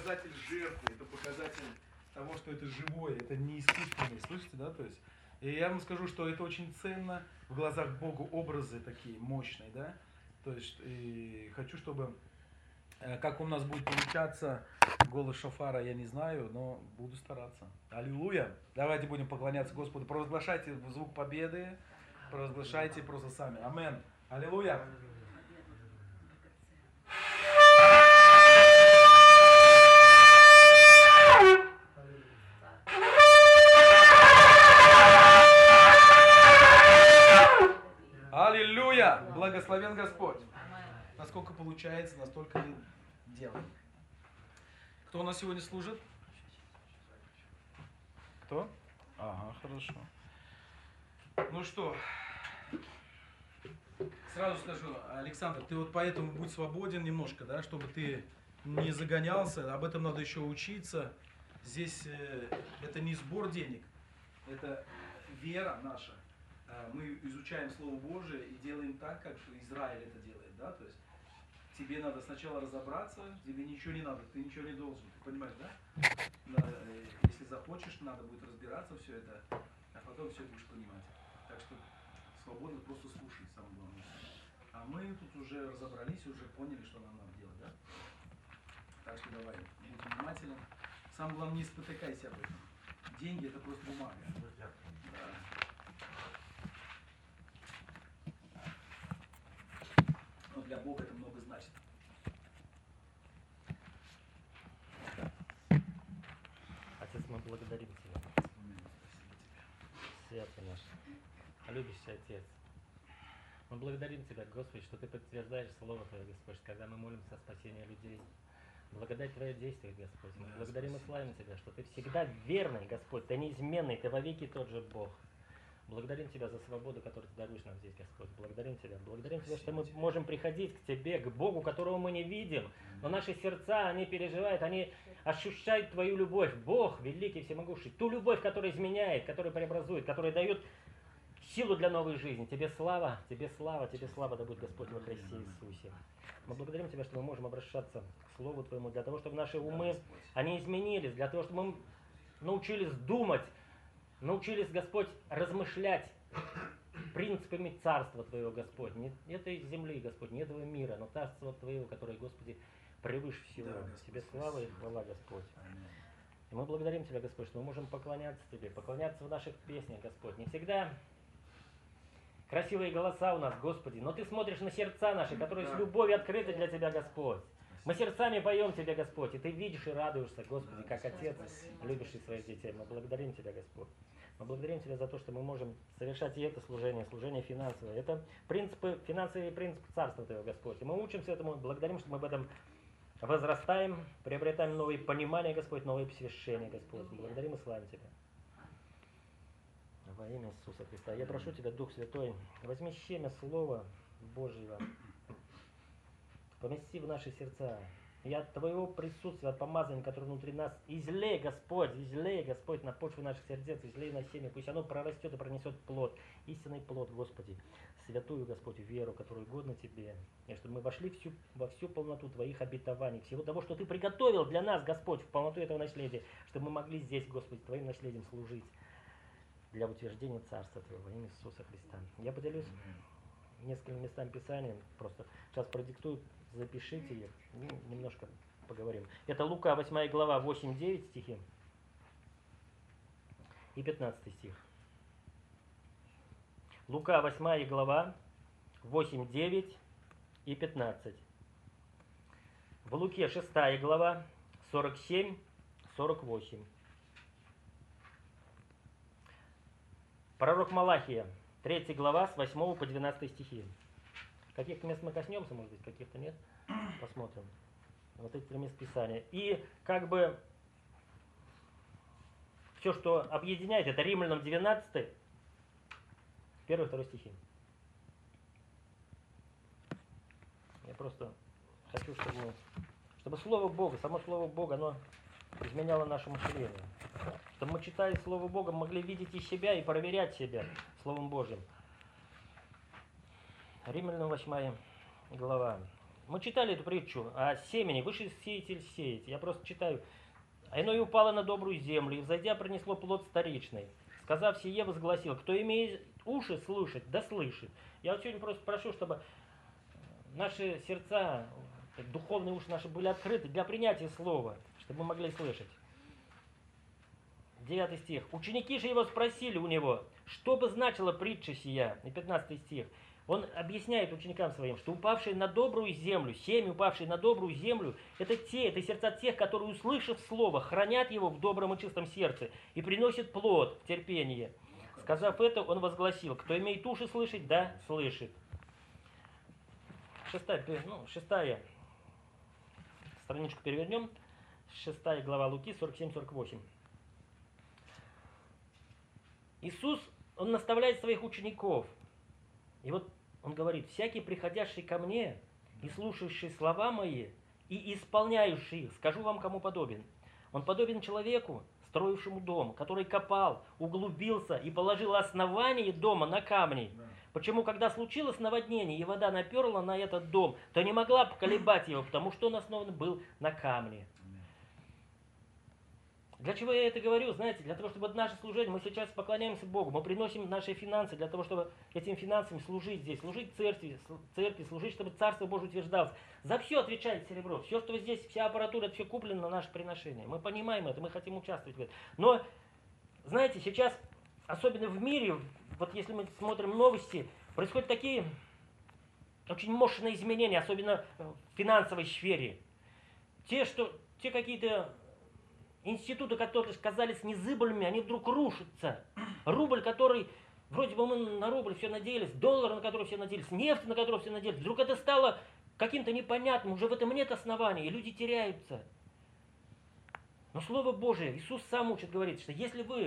показатель жертвы, это показатель того, что это живое, это не искусственное, слышите, да, то есть. И я вам скажу, что это очень ценно в глазах Бога, образы такие мощные, да, то есть, и хочу, чтобы, как у нас будет получаться голос шофара, я не знаю, но буду стараться. Аллилуйя! Давайте будем поклоняться Господу, провозглашайте звук победы, провозглашайте просто сами. Амен. Аллилуйя! Аллилуйя! Благословен Господь. Насколько получается, настолько мы делаем. Кто у нас сегодня служит? Кто? Ага, хорошо. Ну что, сразу скажу, Александр, ты вот поэтому будь свободен немножко, да, чтобы ты не загонялся, об этом надо еще учиться. Здесь это не сбор денег, это вера наша. Мы изучаем Слово Божие и делаем так, как Израиль это делает, да, то есть тебе надо сначала разобраться, тебе ничего не надо, ты ничего не должен, ты понимаешь, да? Если захочешь, надо будет разбираться все это, а потом все будешь понимать. Так что свободно просто слушай, самое главное. А мы тут уже разобрались, уже поняли, что нам надо делать, да? Так что давай, будь внимателен. Самое главное, не спотыкайся об этом. Деньги это просто бумага. Да. Но для Бога это много значит. Отец, мы благодарим Тебя. Святый наш, любящий Отец. Мы благодарим Тебя, Господи, что Ты подтверждаешь Слово Твое, Господь, когда мы молимся о спасении людей. Благодать Твое действие, Господь. Мы благодарим и славим Тебя, что Ты всегда верный, Господь, Ты неизменный, Ты вовеки тот же Бог. Благодарим Тебя за свободу, которую Ты даруешь нам здесь, Господь. Благодарим Тебя, что мы можем приходить к Тебе, к Богу, которого мы не видим. Но наши сердца, они переживают, они ощущают Твою любовь. Бог, великий, всемогущий. Ту любовь, которая изменяет, которая преобразует, которая дает силу для новой жизни. Тебе слава, Тебе слава, Тебе слава да будет, Господь, во Христе Иисусе. Мы благодарим Тебя, что мы можем обращаться к Слову Твоему, для того, чтобы наши умы, они изменились, для того, чтобы мы научились думать, научились, Господь, размышлять принципами Царства Твоего, Господь. Не этой земли, Господь, не этого мира, но Царства Твоего, которое, Господи, превыше всего. Да, Тебе слава и хвала, Господь. И мы благодарим Тебя, Господь, что мы можем поклоняться Тебе, поклоняться в наших песнях, Господь. Не всегда красивые голоса у нас, Господи, но Ты смотришь на сердца наши, которые с любовью открыты для Тебя, Господь. Мы сердцами поем Тебе, Господь, и Ты видишь и радуешься, Господи, как Отец, любящий своих детей. Мы благодарим Тебя, Господь. Мы благодарим Тебя за то, что мы можем совершать и это служение финансовое. Это принципы, финансовые принципы Царства Твоего, Господь. И мы учимся этому, благодарим, что мы в этом возрастаем, приобретаем новые понимания, Господь, новые посвящения, Господь. Мы благодарим и славим Тебя. Во имя Иисуса Христа. Я прошу Тебя, Дух Святой, возьми семя Слова Божьего, помести в наши сердца. И от Твоего присутствия, от помазания, которое внутри нас, излей, Господь, на почву наших сердец, излей на семя, пусть оно прорастет и пронесет плод, истинный плод, Господи, святую, Господь, веру, которую угодно Тебе, и чтобы мы вошли во всю полноту Твоих обетований, всего того, что Ты приготовил для нас, Господь, в полноту этого наследия, чтобы мы могли здесь, Господи, Твоим наследием служить для утверждения Царства Твоего, во имя Иисуса Христа. Я поделюсь несколькими местами Писания, просто сейчас продиктую, запишите их, немножко поговорим. Это Лука 8 глава 8-9 стихи и 15 стих. Лука 8 глава 8-9 и 15. В Луке 6 глава 47-48. Пророк Малахия 3 глава с 8 по 12 стихи. Каких-то мест мы коснемся, может быть, каких-то нет. Посмотрим. Вот эти три места Писания. И как бы все, что объединяет, это Римлянам 12, 1-2 стихи. Я просто хочу, чтобы Слово Бога, само Слово Бога, оно изменяло наше мышление. Чтобы мы читали Слово Бога, могли видеть и себя, и проверять себя Словом Божьим. Римлянам 8 глава. мы читали эту притчу о семени, вышел сеятель сеять. Я просто читаю. А иное упало на добрую землю, и взойдя принесло плод старичный. Сказав сие, возгласил, кто имеет уши слышать, да слышит. Я вот сегодня просто прошу, чтобы наши сердца, духовные уши наши были открыты для принятия слова, чтобы мы могли слышать. 9 стих. Ученики же его спросили у него, что бы значила притча сия. И 15 стих. Он объясняет ученикам своим, что упавшие на добрую землю, семя, упавшие на добрую землю, это сердца тех, которые, услышав слово, хранят его в добром и чистом сердце и приносят плод в терпении. Сказав это, он возгласил, кто имеет уши слышать, да слышит. Шестая страничку перевернем. 6 глава Луки, 47-48. Иисус, Он наставляет своих учеников. И вот Он говорит, всякий, приходящий ко мне и слушающий слова мои, и исполняющий их, скажу вам, кому подобен. Он подобен человеку, строившему дом, который копал, углубился и положил основание дома на камни. Почему, когда случилось наводнение, и вода наперла на этот дом, то не могла поколебать его, потому что он основан был на камне. Для чего я это говорю? Знаете, для того, чтобы наше служение, мы сейчас поклоняемся Богу, мы приносим наши финансы для того, чтобы этими финансами служить здесь, служить церкви, служить, чтобы Царство Божие утверждалось. За все отвечает серебро. Все, что здесь, вся аппаратура, это все куплено на наше приношение. Мы понимаем это, мы хотим участвовать в этом. Но, знаете, сейчас, особенно в мире, вот если мы смотрим новости, происходят такие очень мощные изменения, особенно в финансовой сфере. Те какие-то институты, которые казались незыблемыми, они вдруг рушатся. Рубль, который, вроде бы мы на рубль все надеялись, доллар, на который все надеялись, нефть, на которую все надеялись, вдруг это стало каким-то непонятным, уже в этом нет оснований, и люди теряются. Но Слово Божие, Иисус сам учит, говорит, что если вы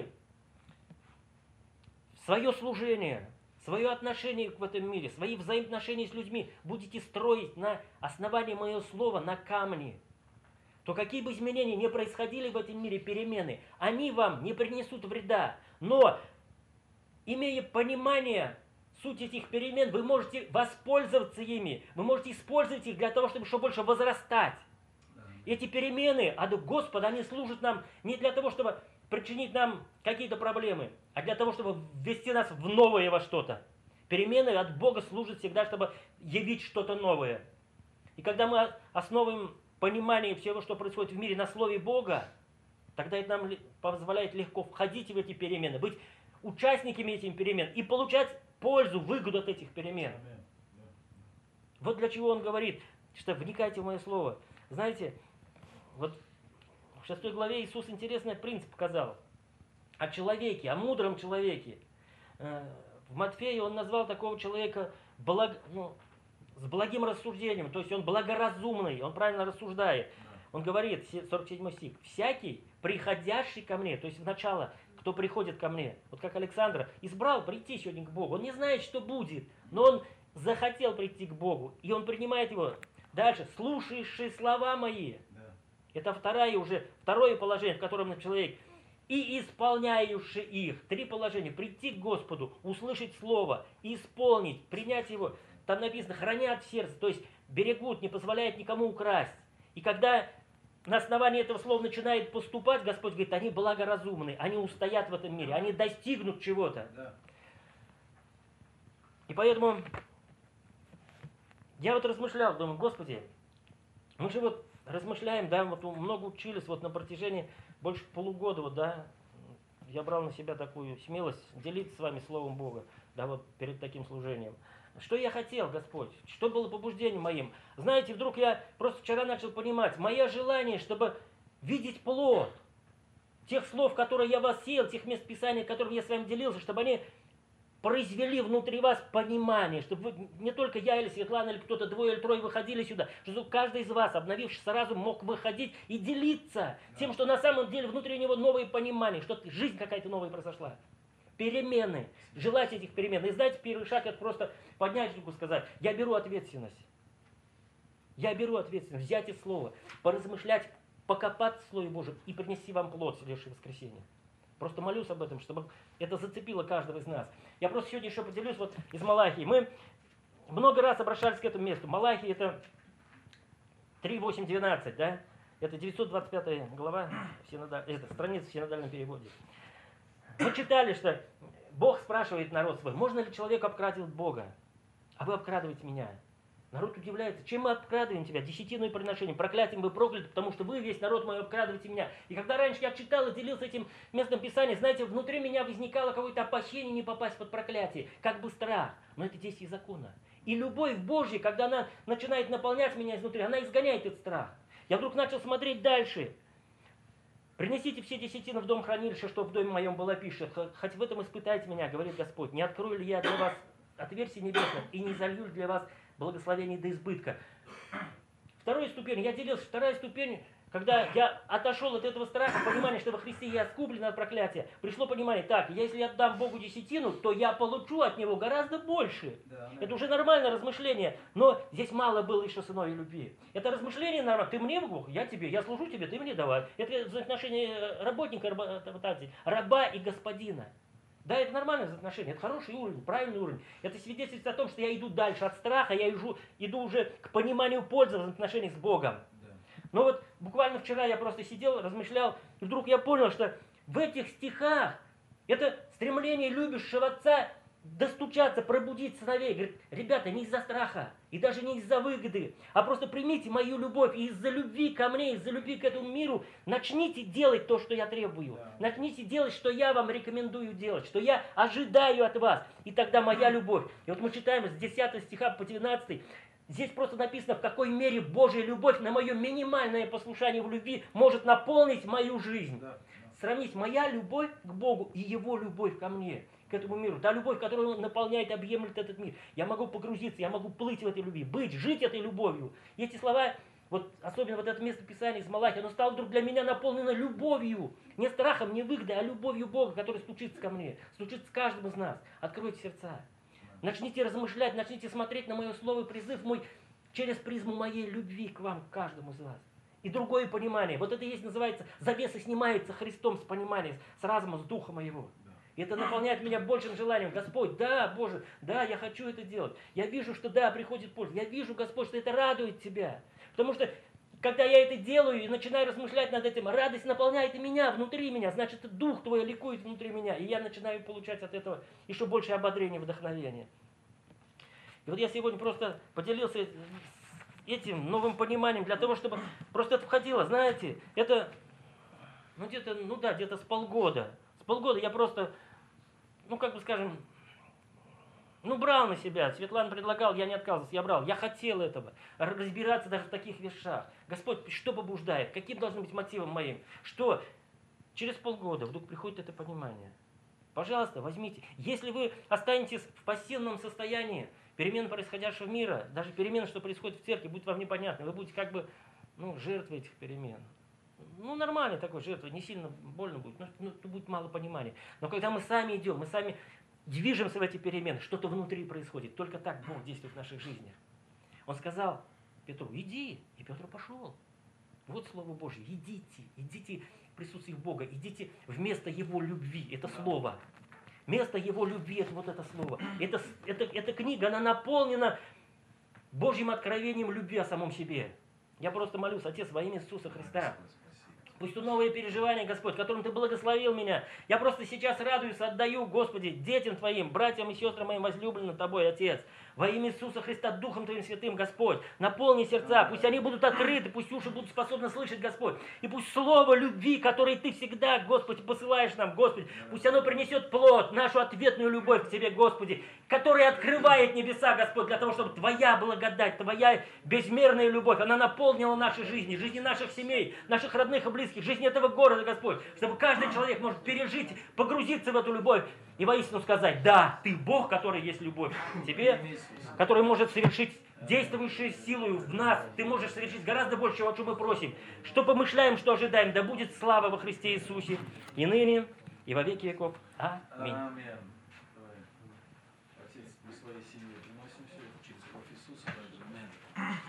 свое служение, свое отношение в этом мире, свои взаимоотношения с людьми будете строить на основании моего слова, на камне, то какие бы изменения ни происходили в этом мире, перемены, они вам не принесут вреда. Но, имея понимание сути этих перемен, вы можете воспользоваться ими, вы можете использовать их для того, чтобы еще больше возрастать. Эти перемены от Господа, они служат нам не для того, чтобы причинить нам какие-то проблемы, а для того, чтобы ввести нас в новое во что-то. Перемены от Бога служат всегда, чтобы явить что-то новое. И когда мы основываем понимание всего, что происходит в мире на Слове Бога, тогда это нам позволяет легко входить в эти перемены, быть участниками этих перемен и получать пользу, выгоду от этих перемен. Вот для чего он говорит, что вникайте в мое слово. Знаете, вот в 6 главе Иисус интересный принцип показал о человеке, о мудром человеке. В Матфея он назвал такого человека с благим рассуждением, то есть он благоразумный, он правильно рассуждает. Он говорит, 47 стих, «Всякий, приходящий ко мне», то есть в начало, кто приходит ко мне, вот как Александр, избрал прийти сегодня к Богу, он не знает, что будет, но он захотел прийти к Богу, и он принимает его. Дальше, «слушающие слова мои», это второе положение, в котором человек, «и исполняющий их», 3 положения, прийти к Господу, услышать Слово, исполнить, принять его. Там написано, хранят в сердце, то есть берегут, не позволяют никому украсть. И когда на основании этого слова начинает поступать, Господь говорит, они благоразумны, они устоят в этом мире, они достигнут чего-то. Да. И поэтому я вот размышлял, думаю, Господи, мы же вот размышляем, да, вот много учились вот на протяжении больше полугода, вот, да, я брал на себя такую смелость делиться с вами Словом Бога, да, вот перед таким служением. Что я хотел, Господь? Что было побуждением моим? Знаете, вдруг я просто вчера начал понимать, мое желание, чтобы видеть плод тех слов, которые я вас сеял, тех мест Писания, которыми я с вами делился, чтобы они произвели внутри вас понимание, чтобы вы, не только я или Светлана, или кто-то, 2 или 3 выходили сюда, чтобы каждый из вас, обновившись разум, мог выходить и делиться тем, что на самом деле внутри него новое понимание, что жизнь какая-то новая произошла. Перемены. Желать этих перемен. И знаете, первый шаг это просто поднять руку и сказать, я беру ответственность. Я беру ответственность, взять из слова, поразмышлять, покопаться в Слове Божьем и принести вам плод в следующее воскресенье. Просто молюсь об этом, чтобы это зацепило каждого из нас. Я просто сегодня еще поделюсь вот из Малахии. Мы много раз обращались к этому месту. Малахия это 3, 8, 12, да? Это 925 глава, это страница в синодальном переводе. Мы читали, что Бог спрашивает народ свой, можно ли человек обкрадывать Бога? А вы обкрадываете меня. Народ удивляется, чем мы обкрадываем тебя? Десятиной приношением, проклятием вы прокляты, потому что вы, весь народ мой, обкрадываете меня. И когда раньше я читал и делился этим местом Писания, знаете, внутри меня возникало какое-то опасение не попасть под проклятие, как бы страх. Но это действие закона. И любовь Божья, когда она начинает наполнять меня изнутри, она изгоняет этот страх. Я вдруг начал смотреть дальше. Принесите все десятины в дом хранилища, чтобы в доме моем была пища. Хоть в этом испытайте меня, говорит Господь. Не открою ли я для вас отверстий небесных и не залью ли для вас благословений до избытка. Вторая ступень, я делился, вторая ступень, когда я отошел от этого страха, понимания, что во Христе я искуплен от проклятия, пришло понимание, так, если я отдам Богу десятину, то я получу от Него гораздо больше. Да, это уже нормальное размышление, но здесь мало было еще сыновьей любви. Это размышление нормально, ты мне Бог, я тебе, я служу тебе, ты мне давай. Это взаимоотношение работника, раба и господина. Да, это нормальное отношение, это хороший уровень, правильный уровень. Это свидетельствует о том, что я иду дальше от страха, я иду уже к пониманию пользы в отношениях с Богом. Да. Но вот буквально вчера я просто сидел, размышлял, и вдруг я понял, что в этих стихах это стремление любящего отца достучаться, пробудить сыновей. Говорит, ребята, не из-за страха и даже не из-за выгоды, а просто примите мою любовь и из-за любви ко мне, из-за любви к этому миру начните делать то, что я требую. Да. Начните делать, что я вам рекомендую делать, что я ожидаю от вас. И тогда моя любовь. И вот мы читаем с 10 стиха по 19. Здесь просто написано, в какой мере Божья любовь на мое минимальное послушание в любви может наполнить мою жизнь. Да. Сравнить моя любовь к Богу и Его любовь ко мне, к этому миру. Та любовь, которая наполняет, объемлет этот мир. Я могу погрузиться, я могу плыть в этой любви, жить этой любовью. И эти слова, вот особенно вот это место Писания из Малахии, оно стало вдруг для меня наполнено любовью. Не страхом, не выгодой, а любовью Бога, который стучится ко мне, стучится к каждому из нас. Откройте сердца. Начните размышлять, начните смотреть на мое слово и призыв мой через призму моей любви к вам, к каждому из вас. И другое понимание. Вот это есть, называется, завеса снимается Христом с пониманием, с разумом, с духа моего. И это наполняет меня большим желанием. Господь, да, Боже, да, я хочу это делать. Я вижу, что да, приходит польза. Я вижу, Господь, что это радует Тебя. Потому что, когда я это делаю и начинаю размышлять над этим, радость наполняет и меня, внутри меня. Значит, Дух Твой ликует внутри меня. И я начинаю получать от этого еще больше ободрения, вдохновения. И вот я сегодня просто поделился этим новым пониманием для того, чтобы просто это входило. Знаете, это, где-то с полгода. С полгода я просто, брал на себя. Светлана предлагала, я не отказывался, я брал. Я хотел этого. Разбираться даже в таких вещах. Господь, что побуждает? Каким должен быть мотивом моим? Что? Через полгода вдруг приходит это понимание. Пожалуйста, возьмите. Если вы останетесь в пассивном состоянии, перемен происходящего мира, даже перемены, что происходит в церкви, будет вам непонятно. Вы будете жертвой этих перемен. Нормальной такой жертвой, не сильно больно будет, но будет мало понимания. Но когда мы сами идем, мы сами движемся в эти перемены, что-то внутри происходит. Только так Бог действует в наших жизнях. Он сказал Петру, иди, и Петр пошел. Вот Слово Божье, идите в присутствии Бога, идите вместо Его любви, это Слово. Место Его любви, это вот это Слово. Эта книга, она наполнена Божьим откровением любви о самом себе. Я просто молюсь, Отец, во имя Иисуса Христа. Пусть то новые переживания, Господь, которым Ты благословил меня. Я просто сейчас радуюсь, отдаю, Господи, детям Твоим, братьям и сестрам моим возлюбленным Тобой, Отец. Во имя Иисуса Христа, Духом Твоим Святым, Господь, наполни сердца, пусть они будут открыты, пусть уши будут способны слышать, Господь. И пусть слово любви, которое Ты всегда, Господи, посылаешь нам, Господи, пусть оно принесет плод, нашу ответную любовь к Тебе, Господи, которая открывает небеса, Господь, для того, чтобы Твоя благодать, Твоя безмерная любовь, она наполнила наши жизни, жизни наших семей, наших родных и близких, жизни этого города, Господь, чтобы каждый человек может пережить, погрузиться в эту любовь и воистину сказать, да, Ты Бог, который есть любовь к Тебе, который может совершить действующую силу в нас. Ты можешь совершить гораздо больше, о чем мы просим. Что помышляем, что ожидаем, да будет слава во Христе Иисусе и ныне, и во веки веков. Аминь. Отец, мы своей семье приносим все это через кровь Иисуса. Аминь.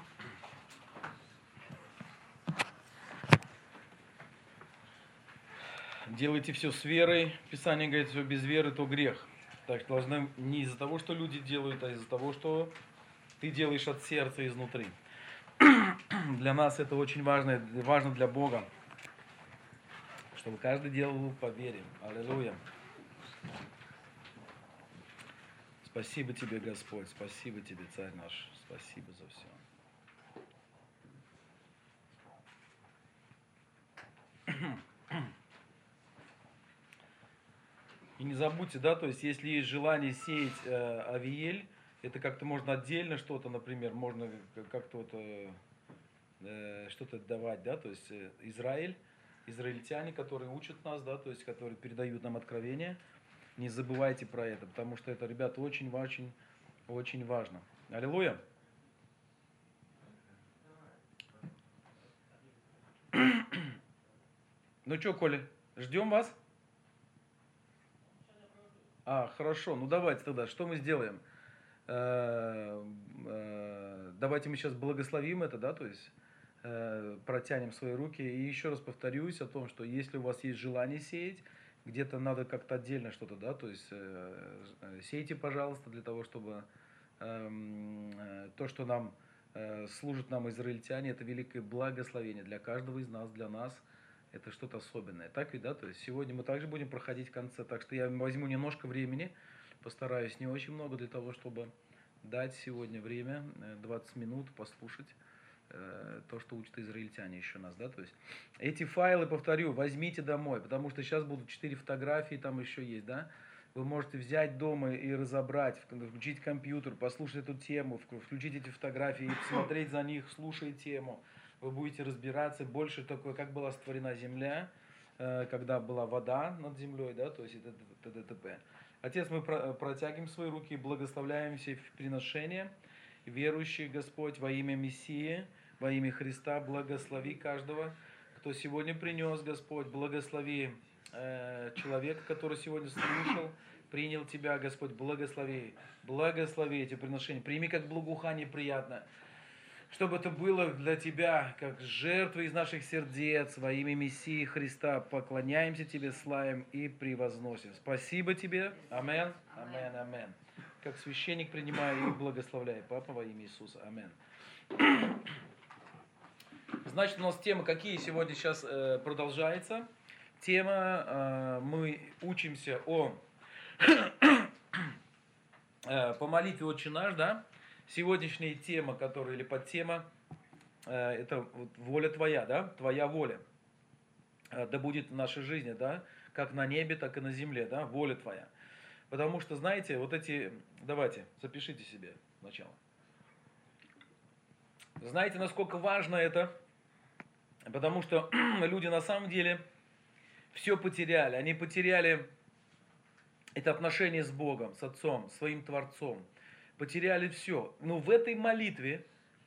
Делайте все с верой. Писание говорит, все без веры, то грех. Так что должны не из-за того, что люди делают, а из-за того, что ты делаешь от сердца изнутри. Для нас это очень важно для Бога, чтобы каждый делал по вере. Аллилуйя. Спасибо Тебе, Господь, спасибо Тебе, Царь наш, спасибо за все. И не забудьте, да, то есть если есть желание сеять авиель, это как-то можно отдельно что-то, например, можно как-то вот, что-то давать, да, то есть израильтяне, которые учат нас, да, то есть которые передают нам откровения, не забывайте про это, потому что это, ребята, очень важно. Аллилуйя. Ну что, Коля, ждем вас? Хорошо, ну давайте тогда, что мы сделаем? Давайте мы сейчас благословим это, да, то есть протянем свои руки. И еще раз повторюсь о том, что если у вас есть желание сеять, где-то надо как-то отдельно что-то, да, то есть сейте, пожалуйста, для того, чтобы то, что нам служат нам израильтяне, это великое благословение для каждого из нас, для нас. Это что-то особенное. Так ведь, да? То есть сегодня мы также будем проходить в конце. Так что я возьму немножко времени, постараюсь не очень много, для того, чтобы дать сегодня время, 20 минут, послушать то, что учат израильтяне еще нас, да? То есть эти файлы, повторю, возьмите домой, потому что сейчас будут 4 фотографии, там еще есть, да? Вы можете взять дома и разобрать, включить компьютер, послушать эту тему, включить эти фотографии, смотреть за них, слушать тему. Вы будете разбираться больше такое, как была створена земля, когда была вода над землей, да, то есть это т.д. Отец, мы протягиваем свои руки и благословляем все приношения. Верующий Господь, во имя Мессии, во имя Христа, благослови каждого, кто сегодня принес, Господь, благослови человека, который сегодня слушал, принял Тебя, Господь, благослови эти приношения, прими как благоухание приятно. Чтобы это было для Тебя, как жертва из наших сердец, во имя Мессии Христа, поклоняемся Тебе, славим и превозносим. Спасибо Тебе. Амин. Амин. Амин. Как священник принимаю и благословляю. Папа, во имя Иисуса. Амин. Значит, у нас тема, какие сегодня сейчас продолжается. Тема, мы учимся по молитве «Отче наш», да? Сегодняшняя тема, которая, или подтема, это вот воля Твоя, да, Твоя воля. Да будет в нашей жизни, да, как на небе, так и на земле, да, воля Твоя. Потому что, знаете, вот эти, давайте, запишите себе сначала. Знаете, насколько важно это? Потому что люди на самом деле все потеряли. Они потеряли это отношение с Богом, с Отцом, своим Творцом. Потеряли все. Но в этой молитве,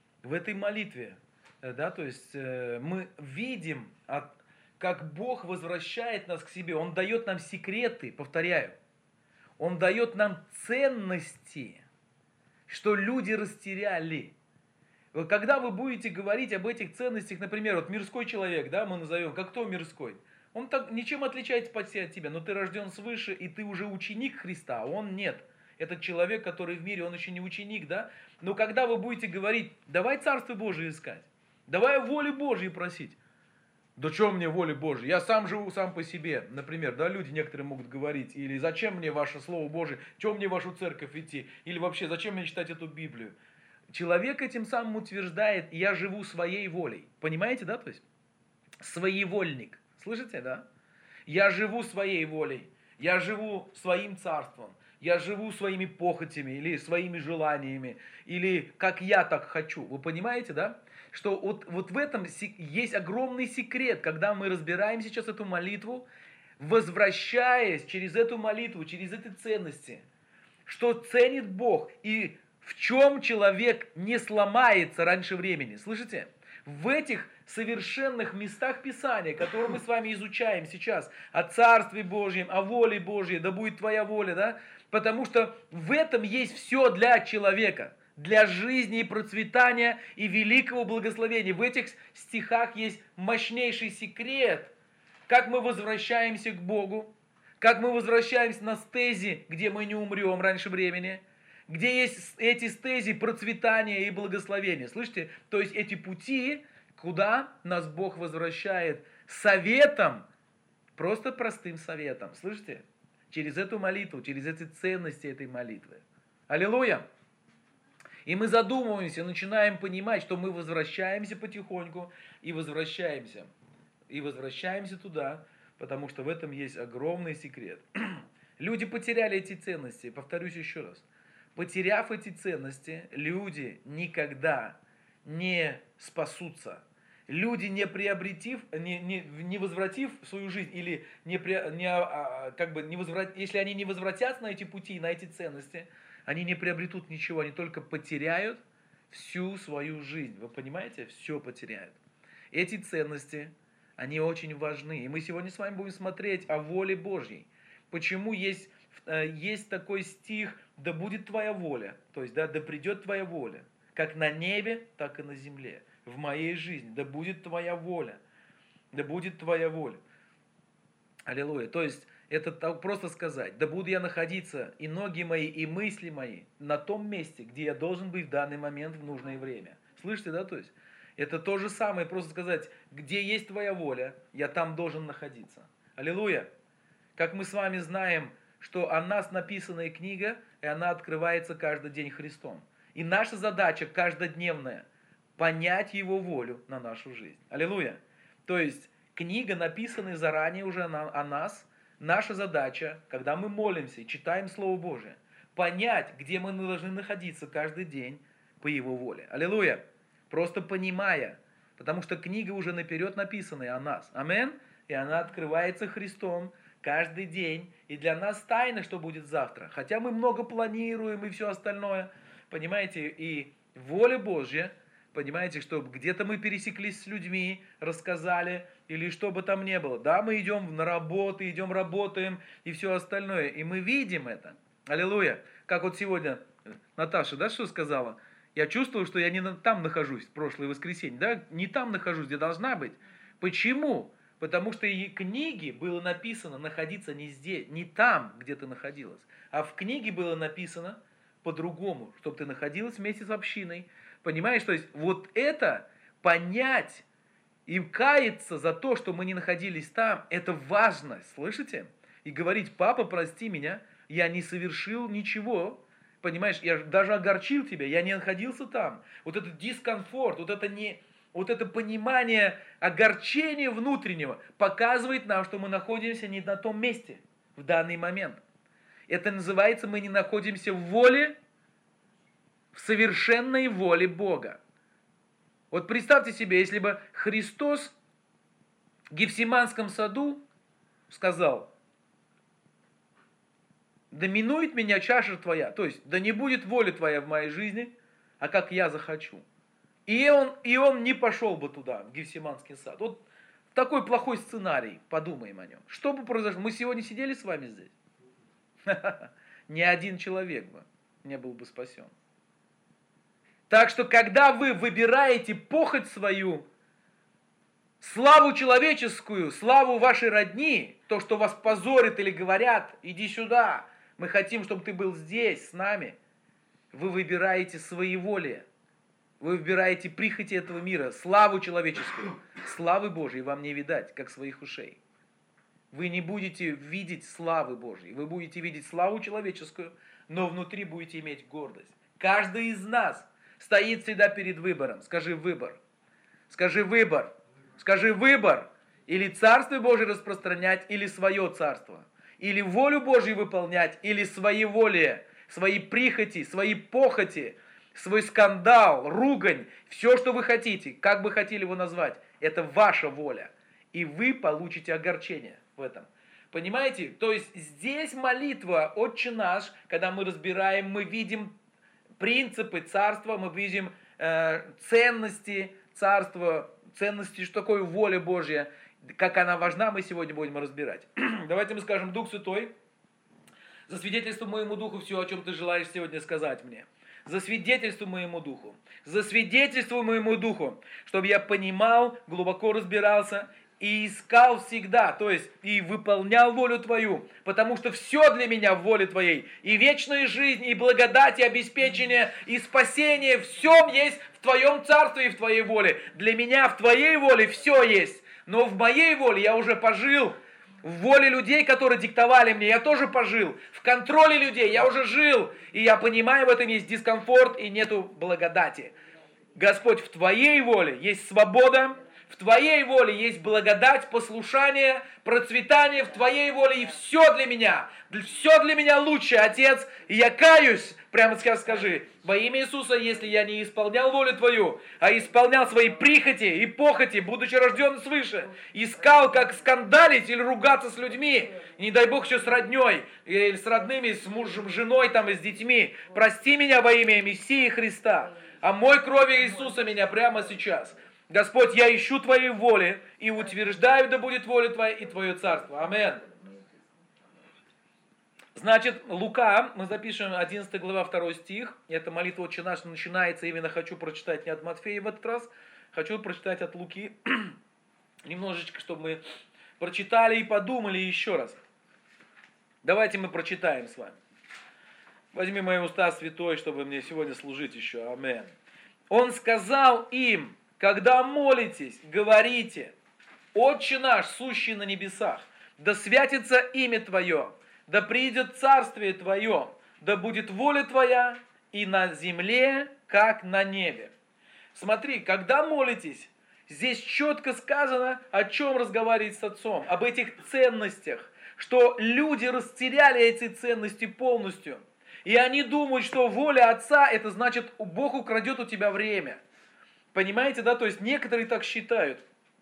да, то есть мы видим, как Бог возвращает нас к себе. Он дает нам секреты, повторяю. Он дает нам ценности, что люди растеряли. Когда вы будете говорить об этих ценностях, например, вот мирской человек, да, мы назовем, как кто мирской? Он так ничем отличается почти от тебя, но ты рожден свыше, и ты уже ученик Христа, а он нет. Этот человек, который в мире, он еще не ученик, да? Но когда вы будете говорить, давай Царство Божие искать, давай воли Божьей просить. Да что мне воли Божьей? Я сам живу сам по себе. Например, да, люди некоторые могут говорить, или зачем мне ваше Слово Божие, что мне в вашу церковь идти, или вообще зачем мне читать эту Библию. Человек этим самым утверждает, я живу своей волей. Понимаете, да? То есть своевольник. Слышите, да? Я живу своей волей, я живу своим царством. Я живу своими похотями или своими желаниями, или как я так хочу. Вы понимаете, да? Что вот в этом есть огромный секрет, когда мы разбираем сейчас эту молитву, возвращаясь через эту молитву, через эти ценности, что ценит Бог и в чем человек не сломается раньше времени. Слышите? В этих совершенных местах Писания, которые мы с вами изучаем сейчас, о Царстве Божьем, о воле Божьей, да будет Твоя воля, да? Потому что в этом есть все для человека, для жизни и процветания и великого благословения. В этих стихах есть мощнейший секрет, как мы возвращаемся к Богу, как мы возвращаемся на стези, где мы не умрем раньше времени, где есть эти стези процветания и благословения. Слышите? То есть эти пути, куда нас Бог возвращает советом, просто простым советом. Слышите? Через эту молитву, через эти ценности этой молитвы. Аллилуйя! И мы задумываемся, начинаем понимать, что мы возвращаемся потихоньку и возвращаемся туда, потому что в этом есть огромный секрет. Люди потеряли эти ценности, повторюсь еще раз. Потеряв эти ценности, люди никогда не спасутся. Люди, не возвратив свою жизнь, или если они не возвратятся на эти пути, на эти ценности, они не приобретут ничего, они только потеряют всю свою жизнь. Вы понимаете? Все потеряют. Эти ценности, они очень важны. И мы сегодня с вами будем смотреть о воле Божьей. Почему есть такой стих: «Да будет твоя воля», то есть да придет твоя воля, как на небе, так и на земле. В моей жизни, да будет твоя воля, да будет твоя воля. Аллилуйя. То есть это просто сказать: да буду я находиться, и ноги мои, и мысли мои на том месте, где я должен быть в данный момент, в нужное время. Слышите, да? То есть это то же самое, просто сказать: где есть твоя воля, я там должен находиться. Аллилуйя. Как мы с вами знаем, что о нас написанная книга, и она открывается каждый день Христом. И наша задача каждодневная — понять Его волю на нашу жизнь. Аллилуйя. То есть книга, написанная заранее уже о нас, наша задача, когда мы молимся и читаем Слово Божие, понять, где мы должны находиться каждый день по Его воле. Аллилуйя. Просто понимая, потому что книга уже наперед написанная о нас. Амин. И она открывается Христом каждый день. И для нас тайна, что будет завтра. Хотя мы много планируем и все остальное. Понимаете, и воля Божья, понимаете, что где-то мы пересеклись с людьми, рассказали, или что бы там ни было. Да, мы идем на работу, идем работаем и все остальное. И мы видим это. Аллилуйя. Как вот сегодня Наташа, да, что сказала? Я чувствую, что я не там нахожусь, в прошлое воскресенье. Да, не там нахожусь, где должна быть. Почему? Потому что и книге было написано находиться не здесь, не там, где ты находилась. А в книге было написано по-другому, чтобы ты находилась вместе с общиной. Понимаешь, то есть вот это понять и каяться за то, что мы не находились там, это важно, слышите? И говорить: папа, прости меня, я не совершил ничего, понимаешь, я даже огорчил тебя, я не находился там. Вот этот дискомфорт, вот это понимание огорчения внутреннего показывает нам, что мы находимся не на том месте в данный момент. Это называется, мы не находимся в воле, в совершенной воле Бога. Вот представьте себе, если бы Христос в Гефсиманском саду сказал: да минует меня чаша твоя, то есть да не будет воля твоя в моей жизни, а как я захочу. И он не пошел бы туда, в Гефсиманский сад. Вот такой плохой сценарий, подумаем о нем. Что бы произошло? Мы сегодня сидели с вами здесь? Ни один человек бы не был бы спасен. Так что, когда вы выбираете похоть свою, славу человеческую, славу вашей родни, то, что вас позорит или говорят: иди сюда, мы хотим, чтобы ты был здесь, с нами, вы выбираете своеволие, вы выбираете прихоти этого мира, славу человеческую, славы Божьей вам не видать, как своих ушей. Вы не будете видеть славы Божьей, вы будете видеть славу человеческую, но внутри будете иметь гордость. Каждый из нас стоит всегда перед выбором. Скажи: выбор. Скажи: выбор. Скажи: выбор. Или Царство Божие распространять, или свое царство. Или волю Божью выполнять, или своеволие, свои прихоти, свои похоти, свой скандал, ругань, все, что вы хотите, как бы хотели его назвать, это ваша воля. И вы получите огорчение в этом. Понимаете? То есть здесь молитва «Отче наш», когда мы разбираем, мы видим принципы царства, мы видим ценности царства, ценности, что такое воля Божья, как она важна, мы сегодня будем разбирать. Давайте мы скажем: Дух Святой, засвидетельствуй моему духу все, о чем ты желаешь сегодня сказать мне. Засвидетельствуй моему духу, засвидетельствуй моему духу, чтобы я понимал, глубоко разбирался и искал всегда, то есть и выполнял волю Твою, потому что все для меня в воле Твоей, и вечная жизнь, и благодать, и обеспечение, и спасение, все есть в Твоем царстве и в Твоей воле. Для меня в Твоей воле все есть, но в моей воле я уже пожил, в воле людей, которые диктовали мне, я тоже пожил, в контроле людей я уже жил, и я понимаю, в этом есть дискомфорт и нету благодати. Господь, в Твоей воле есть свобода, в Твоей воле есть благодать, послушание, процветание, в Твоей воле и все для меня лучше, Отец, и я каюсь, прямо сейчас скажи, во имя Иисуса, если я не исполнял волю Твою, а исполнял свои прихоти и похоти, будучи рожден свыше, искал, как скандалить или ругаться с людьми, не дай Бог еще с родней, или с родными, с мужем, женой там и с детьми, прости меня во имя Мессии Христа, омой кровью Иисуса меня прямо сейчас. Господь, я ищу Твоей воли и утверждаю, да будет воля Твоя и Твое царство. Аминь. Значит, Лука, мы запишем 11 глава 2 стих. Эта молитва «Отче наш» начинается, именно хочу прочитать не от Матфея в этот раз, хочу прочитать от Луки. Немножечко, чтобы мы прочитали и подумали еще раз. Давайте мы прочитаем с вами. Возьми мои уста, святой, чтобы мне сегодня служить еще. Аминь. Он сказал им: когда молитесь, говорите: Отче наш, сущий на небесах, да святится имя Твое, да придет царствие Твое, да будет воля Твоя и на земле, как на небе. Смотри, когда молитесь, здесь четко сказано, о чем разговаривать с Отцом, об этих ценностях, что люди растеряли эти ценности полностью. И они думают, что воля Отца, это значит, Бог украдет у тебя время. Понимаете, да? То есть некоторые так считают.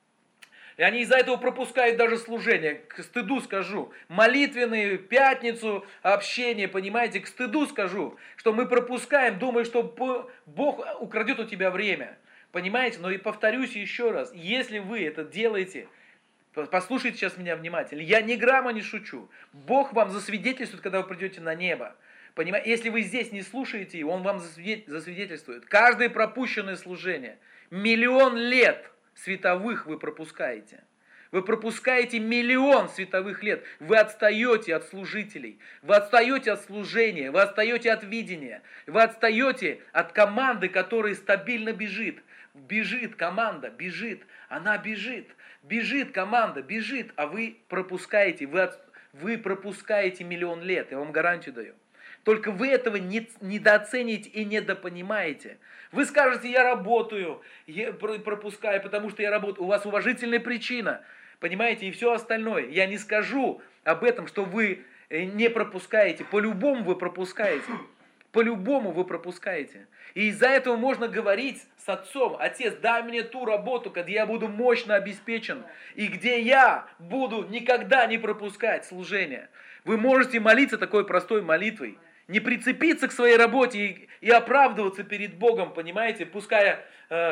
И они из-за этого пропускают даже служение. К стыду скажу. Молитвенные, пятницу, общение, понимаете, к стыду скажу, что мы пропускаем, думая, что Бог украдет у тебя время. Понимаете? Но и повторюсь еще раз. Если вы это делаете, послушайте сейчас меня внимательно. Я ни грамма не шучу. Бог вам засвидетельствует, когда вы придете на небо. Понимаете? Если вы здесь не слушаете его, он вам засвидетельствует. Каждое пропущенное служение, 1 000 000 лет световых вы пропускаете. Вы пропускаете 1 000 000 световых лет. Вы отстаете от служителей. Вы отстаете от служения. Вы отстаете от видения. Вы отстаете от команды, которая стабильно бежит. Бежит команда, бежит. Она бежит. Бежит команда, бежит. А вы пропускаете. Вы пропускаете 1 000 000 лет. Я вам гарантию даю. Только вы этого недооцените и недопонимаете. Вы скажете: я работаю, я пропускаю, потому что я работаю. У вас уважительная причина, понимаете, и все остальное. Я не скажу об этом, что вы не пропускаете. По-любому вы пропускаете. По-любому вы пропускаете. И из-за этого можно говорить с Отцом: Отец, дай мне ту работу, где я буду мощно обеспечен, и где я буду никогда не пропускать служение. Вы можете молиться такой простой молитвой. Не прицепиться к своей работе и оправдываться перед Богом, понимаете, пуская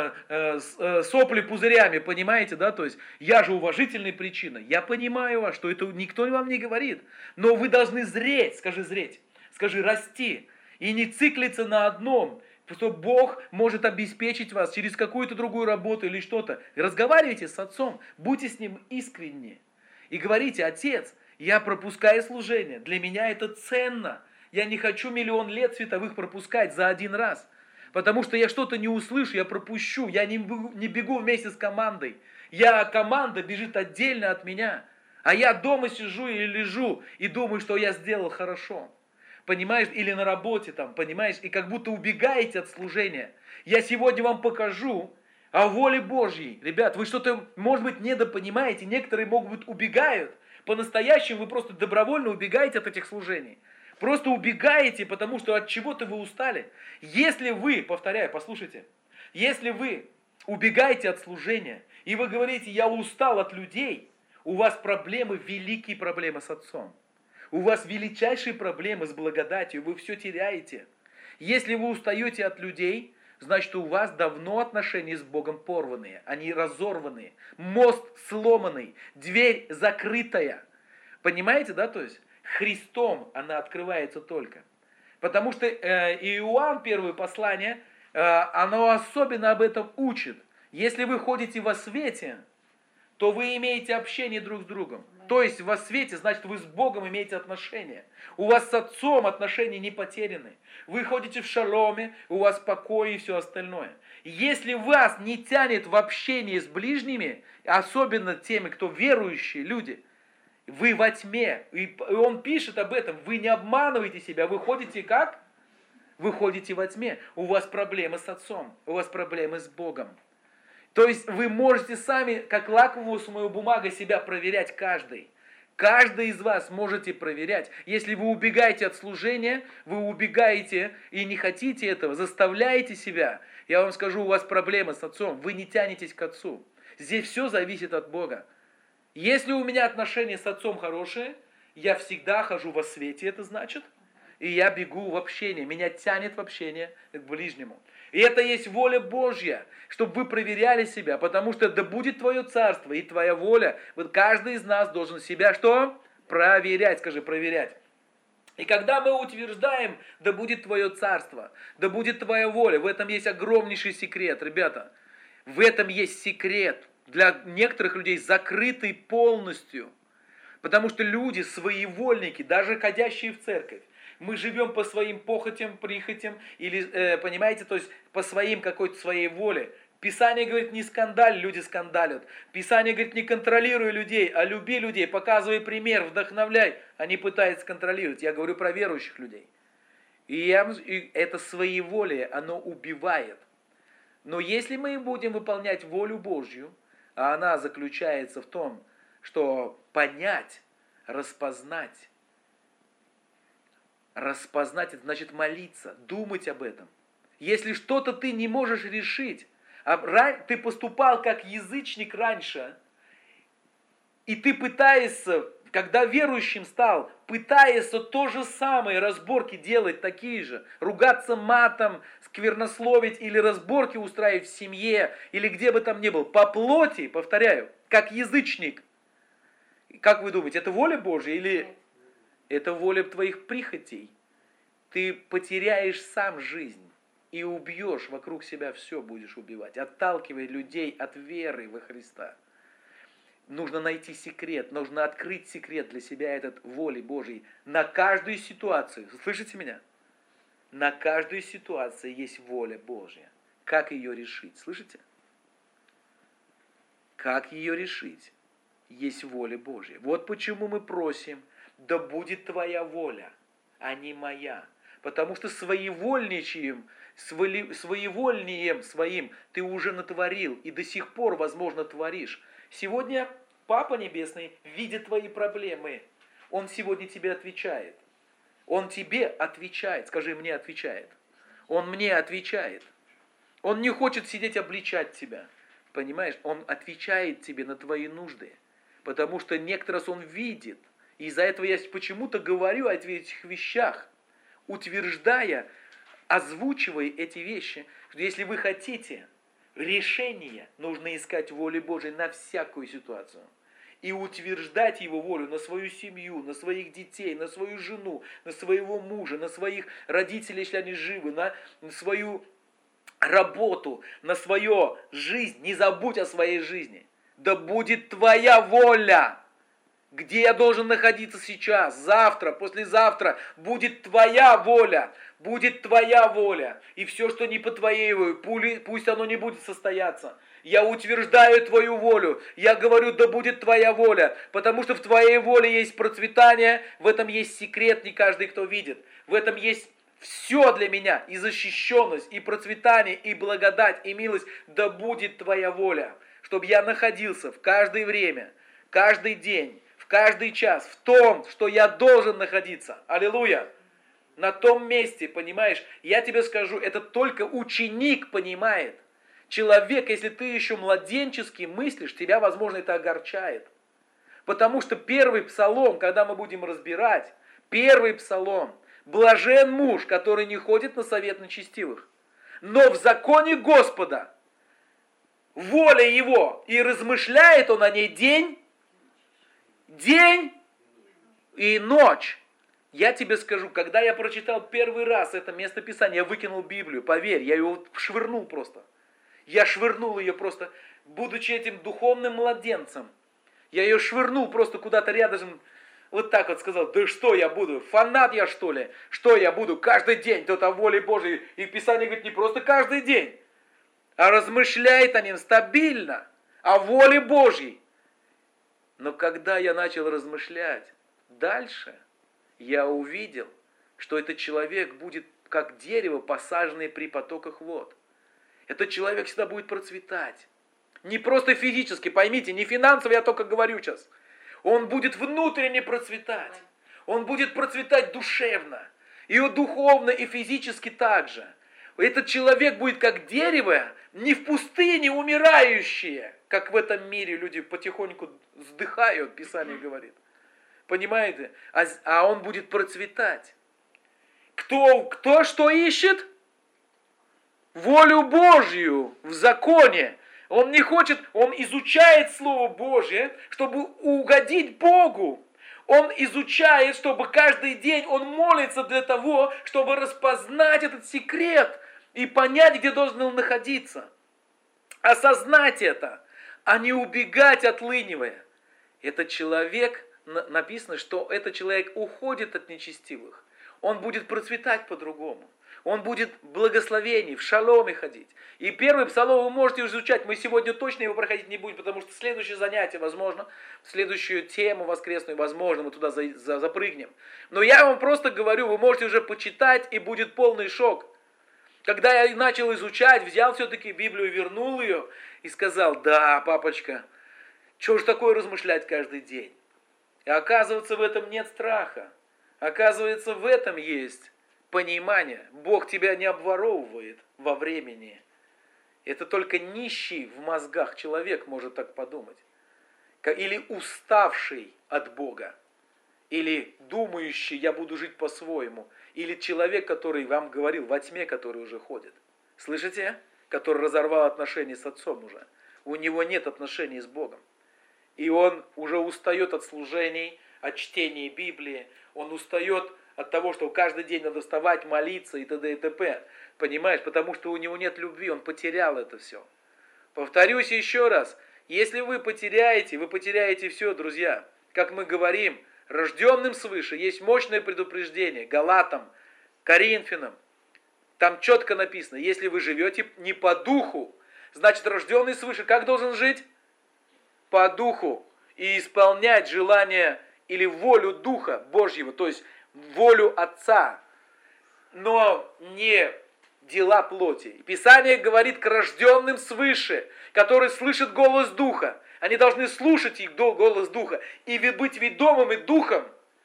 сопли пузырями, понимаете, да, то есть я же уважительная причина. Я понимаю вас, что это никто вам не говорит, но вы должны зреть, скажи расти, и не циклиться на одном, что Бог может обеспечить вас через какую-то другую работу или что-то. Разговаривайте с Отцом, будьте с Ним искренни и говорите: Отец, я пропускаю служение, для меня это ценно. Я не хочу 1 000 000 лет световых пропускать за один раз. Потому что я что-то не услышу, я пропущу. Я не бегу вместе с командой. Команда бежит отдельно от меня. А я дома сижу или лежу и думаю, что я сделал хорошо. Понимаешь? Или на работе там, понимаешь? И как будто убегаете от служения. Я сегодня вам покажу о воле Божьей. Ребят, вы что-то, может быть, недопонимаете. Некоторые, могут быть, убегают. По-настоящему вы просто добровольно убегаете от этих служений. Просто убегаете, потому что от чего-то вы устали. Если вы, повторяю, послушайте, если вы убегаете от служения, и вы говорите: я устал от людей, у вас проблемы, великие проблемы с Отцом. У вас величайшие проблемы с благодатью, вы все теряете. Если вы устаете от людей, значит, у вас давно отношения с Богом порванные, они разорванные, мост сломанный, дверь закрытая. Понимаете, да, то есть? Христом она открывается только. Потому что Иоанн, первое послание, оно особенно об этом учит. Если вы ходите во свете, то вы имеете общение друг с другом. То есть во свете, значит, вы с Богом имеете отношения. У вас с Отцом отношения не потеряны. Вы ходите в шаломе, у вас покой и все остальное. Если вас не тянет в общение с ближними, особенно теми, кто верующие люди, вы во тьме. И он пишет об этом. Вы не обманываете себя. Вы ходите как? Вы ходите во тьме. У вас проблемы с Отцом. У вас проблемы с Богом. То есть вы можете сами, как лакмусовая бумага, себя проверять каждый. Каждый из вас можете проверять. Если вы убегаете от служения, вы убегаете и не хотите этого, заставляете себя. Я вам скажу, у вас проблемы с Отцом. Вы не тянетесь к Отцу. Здесь все зависит от Бога. Если у меня отношения с Отцом хорошие, я всегда хожу во свете, это значит, и я бегу в общение, меня тянет в общение к ближнему. И это есть воля Божья, чтобы вы проверяли себя, потому что да будет твое царство и твоя воля. Вот каждый из нас должен себя что? Проверять, скажи, проверять. И когда мы утверждаем, да будет твое царство, да будет твоя воля, в этом есть огромнейший секрет, ребята. В этом есть секрет. Для некоторых людей закрытый полностью. Потому что люди своевольники, даже ходящие в церковь. Мы живем по своим похотям, прихотям, или, понимаете, то есть по своим какой-то своей воле. Писание говорит, не скандаль, люди скандалят. Писание говорит, не контролируй людей, а люби людей, показывай пример, вдохновляй. Они пытаются контролировать. Я говорю про верующих людей. И это своеволие, оно убивает. Но если мы будем выполнять волю Божью, а она заключается в том, что понять, распознать, это значит молиться, думать об этом. Если что-то ты не можешь решить, ты поступал как язычник раньше, и ты пытаешься, когда верующим стал, пытаешься то же самое, разборки делать такие же, ругаться матом, сквернословить или разборки устраивать в семье, или где бы там ни был, по плоти, повторяю, как язычник. Как вы думаете, это воля Божья или это воля твоих прихотей? Ты потеряешь сам жизнь и убьешь вокруг себя все, будешь убивать, отталкивая людей от веры во Христа. Нужно найти секрет, нужно открыть секрет для себя, этот воли Божьей на каждую ситуацию. Слышите меня? На каждую ситуацию есть воля Божья. Как ее решить? Слышите? Как ее решить? Есть воля Божья. Вот почему мы просим, да будет твоя воля, а не моя. Потому что своевольничаем, своевольнием своим ты уже натворил и до сих пор, возможно, творишь. Сегодня Папа Небесный видит твои проблемы. Он сегодня тебе отвечает. Он тебе отвечает. Скажи, мне отвечает. Он мне отвечает. Он не хочет сидеть обличать тебя. Понимаешь? Он отвечает тебе на твои нужды. Потому что некоторый раз он видит. И из-за этого я почему-то говорю о этих вещах, утверждая, озвучивая эти вещи, что если вы хотите решение, нужно искать воли Божией на всякую ситуацию. И утверждать Его волю на свою семью, на своих детей, на свою жену, на своего мужа, на своих родителей, если они живы, на свою работу, на свою жизнь. Не забудь о своей жизни. Да будет твоя воля. Где я должен находиться сейчас, завтра, послезавтра, будет твоя воля, будет твоя воля. И все, что не по твоей воле, пусть оно не будет состояться. Я утверждаю твою волю, я говорю, да будет твоя воля, потому что в твоей воле есть процветание, в этом есть секрет, не каждый, кто видит. В этом есть все для меня, и защищенность, и процветание, и благодать, и милость, да будет твоя воля. Чтобы я находился в каждое время, каждый день, каждый час в том, что я должен находиться. Аллилуйя. На том месте, понимаешь? Я тебе скажу, это только ученик понимает. Человек, если ты еще младенчески мыслишь, тебя, возможно, это огорчает. Потому что первый псалом, когда мы будем разбирать, первый псалом, блажен муж, который не ходит на совет нечестивых, но в законе Господа воля его, и размышляет он о ней день и ночь. Я тебе скажу, когда я прочитал первый раз это местописание, я выкинул Библию, поверь, я ее швырнул просто. Я швырнул ее просто. будучи этим духовным младенцем, я ее швырнул просто куда-то рядом, вот так вот сказал, да что я буду, фанат я что ли? Что я буду каждый день, тут о воле Божьей. И Писание говорит, не просто каждый день, а размышляет о нем стабильно, о воле Божьей. Но когда я начал размышлять дальше, я увидел, что этот человек будет как дерево, посаженное при потоках вод. Этот человек всегда будет процветать. Не просто физически, поймите, не финансово, я только говорю сейчас. Он будет внутренне процветать. Он будет процветать душевно. И духовно, и физически также. Этот человек будет как дерево, не в пустыне умирающее, как в этом мире люди потихоньку вздыхают, Писание говорит. Понимаете? А он будет процветать. Кто что ищет? Волю Божью в законе. Он не хочет, он изучает Слово Божье, чтобы угодить Богу. Он изучает, чтобы каждый день он молится для того, чтобы распознать этот секрет и понять, где должен он находиться. Осознать это, а не убегать, отлынивая. Этот человек, написано, что этот человек уходит от нечестивых. Он будет процветать по-другому. Он будет в благословении, в шаломе ходить. И первый псалом вы можете изучать. Мы сегодня точно его проходить не будем, потому что следующее занятие, возможно, следующую тему воскресную, возможно, мы туда запрыгнем. Но я вам просто говорю, вы можете уже почитать, и будет полный шок. Когда я начал изучать, взял все-таки Библию, вернул ее и сказал, да, папочка, что же такое размышлять каждый день? И оказывается, в этом нет страха. Оказывается, в этом есть понимание. Бог тебя не обворовывает во времени. Это только нищий в мозгах человек может так подумать. Или уставший от Бога. Или думающий, я буду жить по-своему. Или человек, который вам говорил, во тьме, который уже ходит. Слышите? Который разорвал отношения с отцом уже. У него нет отношений с Богом. И он уже устает от служений, от чтения Библии. Он устает от того, что каждый день надо вставать, молиться и т.д. и т.п. Понимаешь? Потому что у него нет любви, он потерял это все. Повторюсь еще раз. Если вы потеряете все, друзья. Как мы говорим, рожденным свыше есть мощное предупреждение Галатам, Коринфянам. Там четко написано, если вы живете не по духу, значит рожденный свыше как должен жить? По духу. И исполнять желание или волю Духа Божьего, то есть волю Отца, но не дела плоти. Писание говорит к рожденным свыше, которые слышат голос Духа. Они должны слушать их голос Духа и быть ведомыми Духом.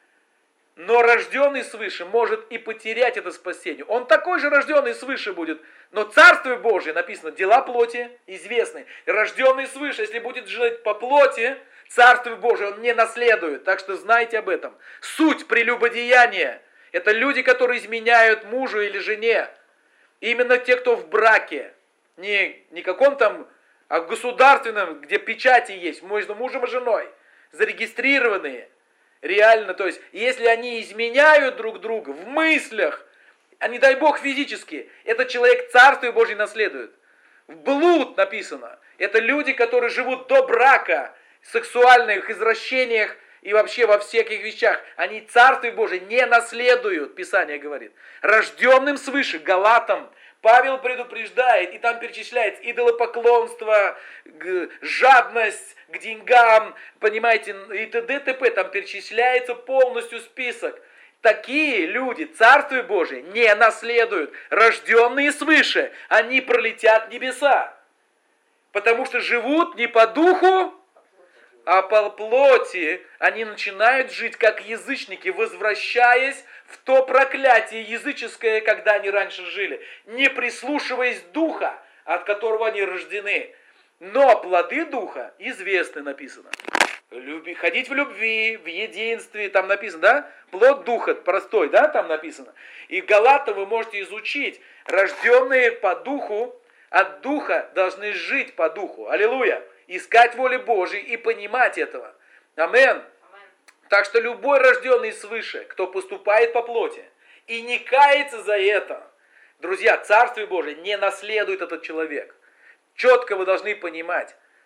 Но рожденный свыше может и потерять это спасение. Он такой же рожденный свыше будет. Но Царствие Божие, написано, дела плоти известны. Рожденный свыше, если будет жить по плоти, Царствие Божие он не наследует. Так что знайте об этом. Суть прелюбодеяния – это люди, которые изменяют мужу или жене. Именно те, кто в браке. Не каком там, а государственном, где печати есть между мужем и женой. Зарегистрированные. Реально, то есть, если они изменяют друг друга в мыслях, а не дай Бог физически, этот человек Царствие Божие наследует. В блуд написано. Это люди, которые живут до брака, в сексуальных извращениях и вообще во всяких вещах. Они Царствие Божие не наследуют, Писание говорит. Рожденным свыше, Галатам, Павел предупреждает, и там перечисляется идолопоклонство, жадность к деньгам, понимаете, и т.д. т.п. Там перечисляется полностью список. Такие люди Царствие Божие не наследуют. Рожденные свыше, они пролетят небеса. Потому что живут не по духу, а по плоти. Они начинают жить как язычники, возвращаясь в то проклятие языческое, когда они раньше жили, не прислушиваясь Духа, от которого они рождены. Но плоды Духа известны, написано. Ходить в любви, в единстве, там написано, да? Плод Духа простой, да, там написано. И Галатам вы можете изучить. Рожденные по Духу, от Духа должны жить по Духу. Аллилуйя! Искать воли Божьей и понимать этого. Амин. Так что любой рожденный свыше, кто поступает по плоти и не кается за это, друзья, Царствие Божие не наследует этот человек. Четко вы должны понимать.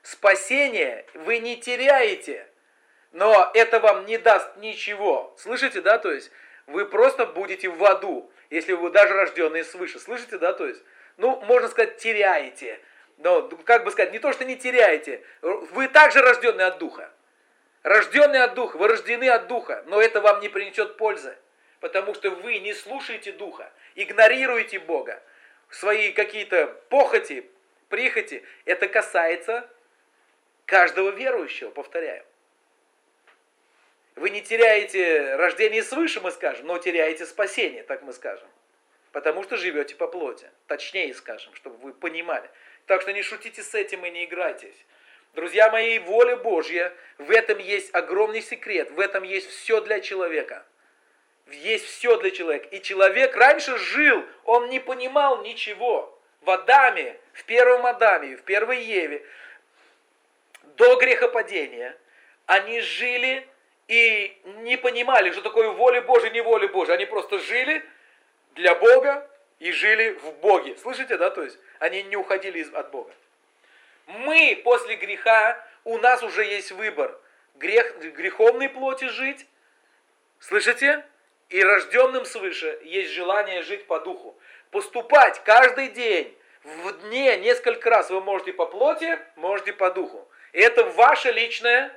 Спасение вы не теряете, но это вам не даст ничего. Слышите, да? То есть вы просто будете в аду, если вы даже рожденные свыше. Слышите, да? То есть, ну, можно сказать, теряете. Но, как бы сказать, не то, что не теряете. Вы также рожденные от Духа. Рожденные от Духа, вы рождены от Духа, но это вам не принесет пользы. Потому что вы не слушаете Духа, игнорируете Бога. Свои какие-то похоти, прихоти. Это касается каждого верующего, повторяю. Вы не теряете рождение свыше, мы скажем, но теряете спасение, так мы скажем. Потому что живете по плоти. Точнее скажем, чтобы вы понимали. Так что не шутите с этим и не играйтесь. Друзья мои, воля Божья, в этом есть огромный секрет, в этом есть все для человека. Есть все для человека. И человек раньше жил, он не понимал ничего. В Адаме, в первом Адаме, в первой Еве, до грехопадения, они жили и не понимали, что такое воля Божия, не воля Божия. Они просто жили для Бога и жили в Боге. Слышите, да? То есть они не уходили от Бога. Мы после греха, у нас уже есть выбор. Греховной плоти жить, слышите? И рожденным свыше есть желание жить по духу. Поступать каждый день, в дне несколько раз вы можете по плоти, можете по духу. Это ваше личное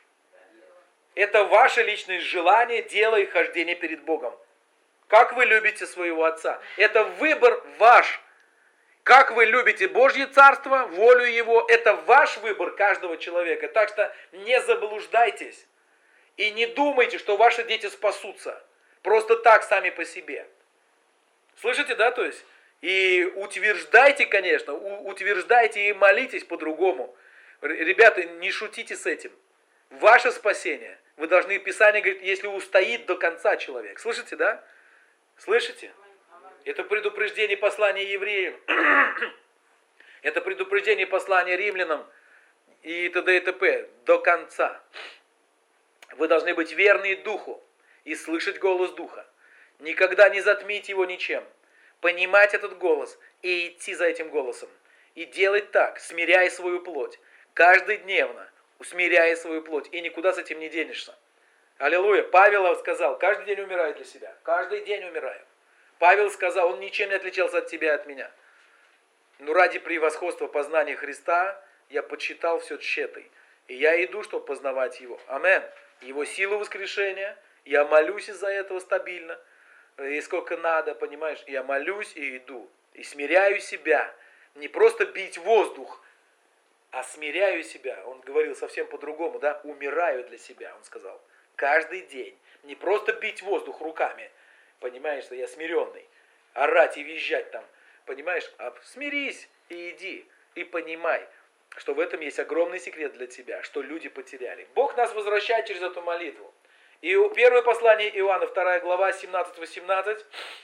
желание, дело и хождение перед Богом. Как вы любите своего Отца? Это выбор ваш. Как вы любите Божье Царство, волю Его, это ваш выбор каждого человека. Так что не заблуждайтесь и не думайте, что ваши дети спасутся. Просто так, сами по себе. Слышите, да? То есть, и утверждайте, конечно, утверждайте и молитесь по-другому. Ребята, не шутите с этим. Ваше спасение. Вы должны, Писание говорит, если устоит до конца человек. Слышите, да? Слышите? Это предупреждение послания евреям. Это предупреждение послания римлянам и т.д. и т.п. До конца. Вы должны быть верны Духу и слышать голос Духа. Никогда не затмите его ничем. Понимать этот голос и идти за этим голосом. И делать так, смиряя свою плоть. Каждодневно усмиряя свою плоть. И никуда с этим не денешься. Аллилуйя. Павел сказал, каждый день умираю для себя. Каждый день умираю. Павел сказал, он ничем не отличался от тебя и от меня. Но ради превосходства познания Христа я почитал все тщетой. И я иду, чтобы познавать Его. Амин. Его силу воскрешения. Я молюсь из-за этого стабильно. И сколько надо, понимаешь. Я молюсь и иду. И смиряю себя. Не просто бить воздух, а смиряю себя. Он говорил совсем по-другому, да. Умираю для себя, он сказал. Каждый день. Не просто бить воздух руками. Понимаешь, что я смиренный. Орать и визжать там. Понимаешь? А смирись и иди. И понимай, что в этом есть огромный секрет для тебя. Что люди потеряли. Бог нас возвращает через эту молитву. И первое послание Иоанна, 2 глава, 17-18.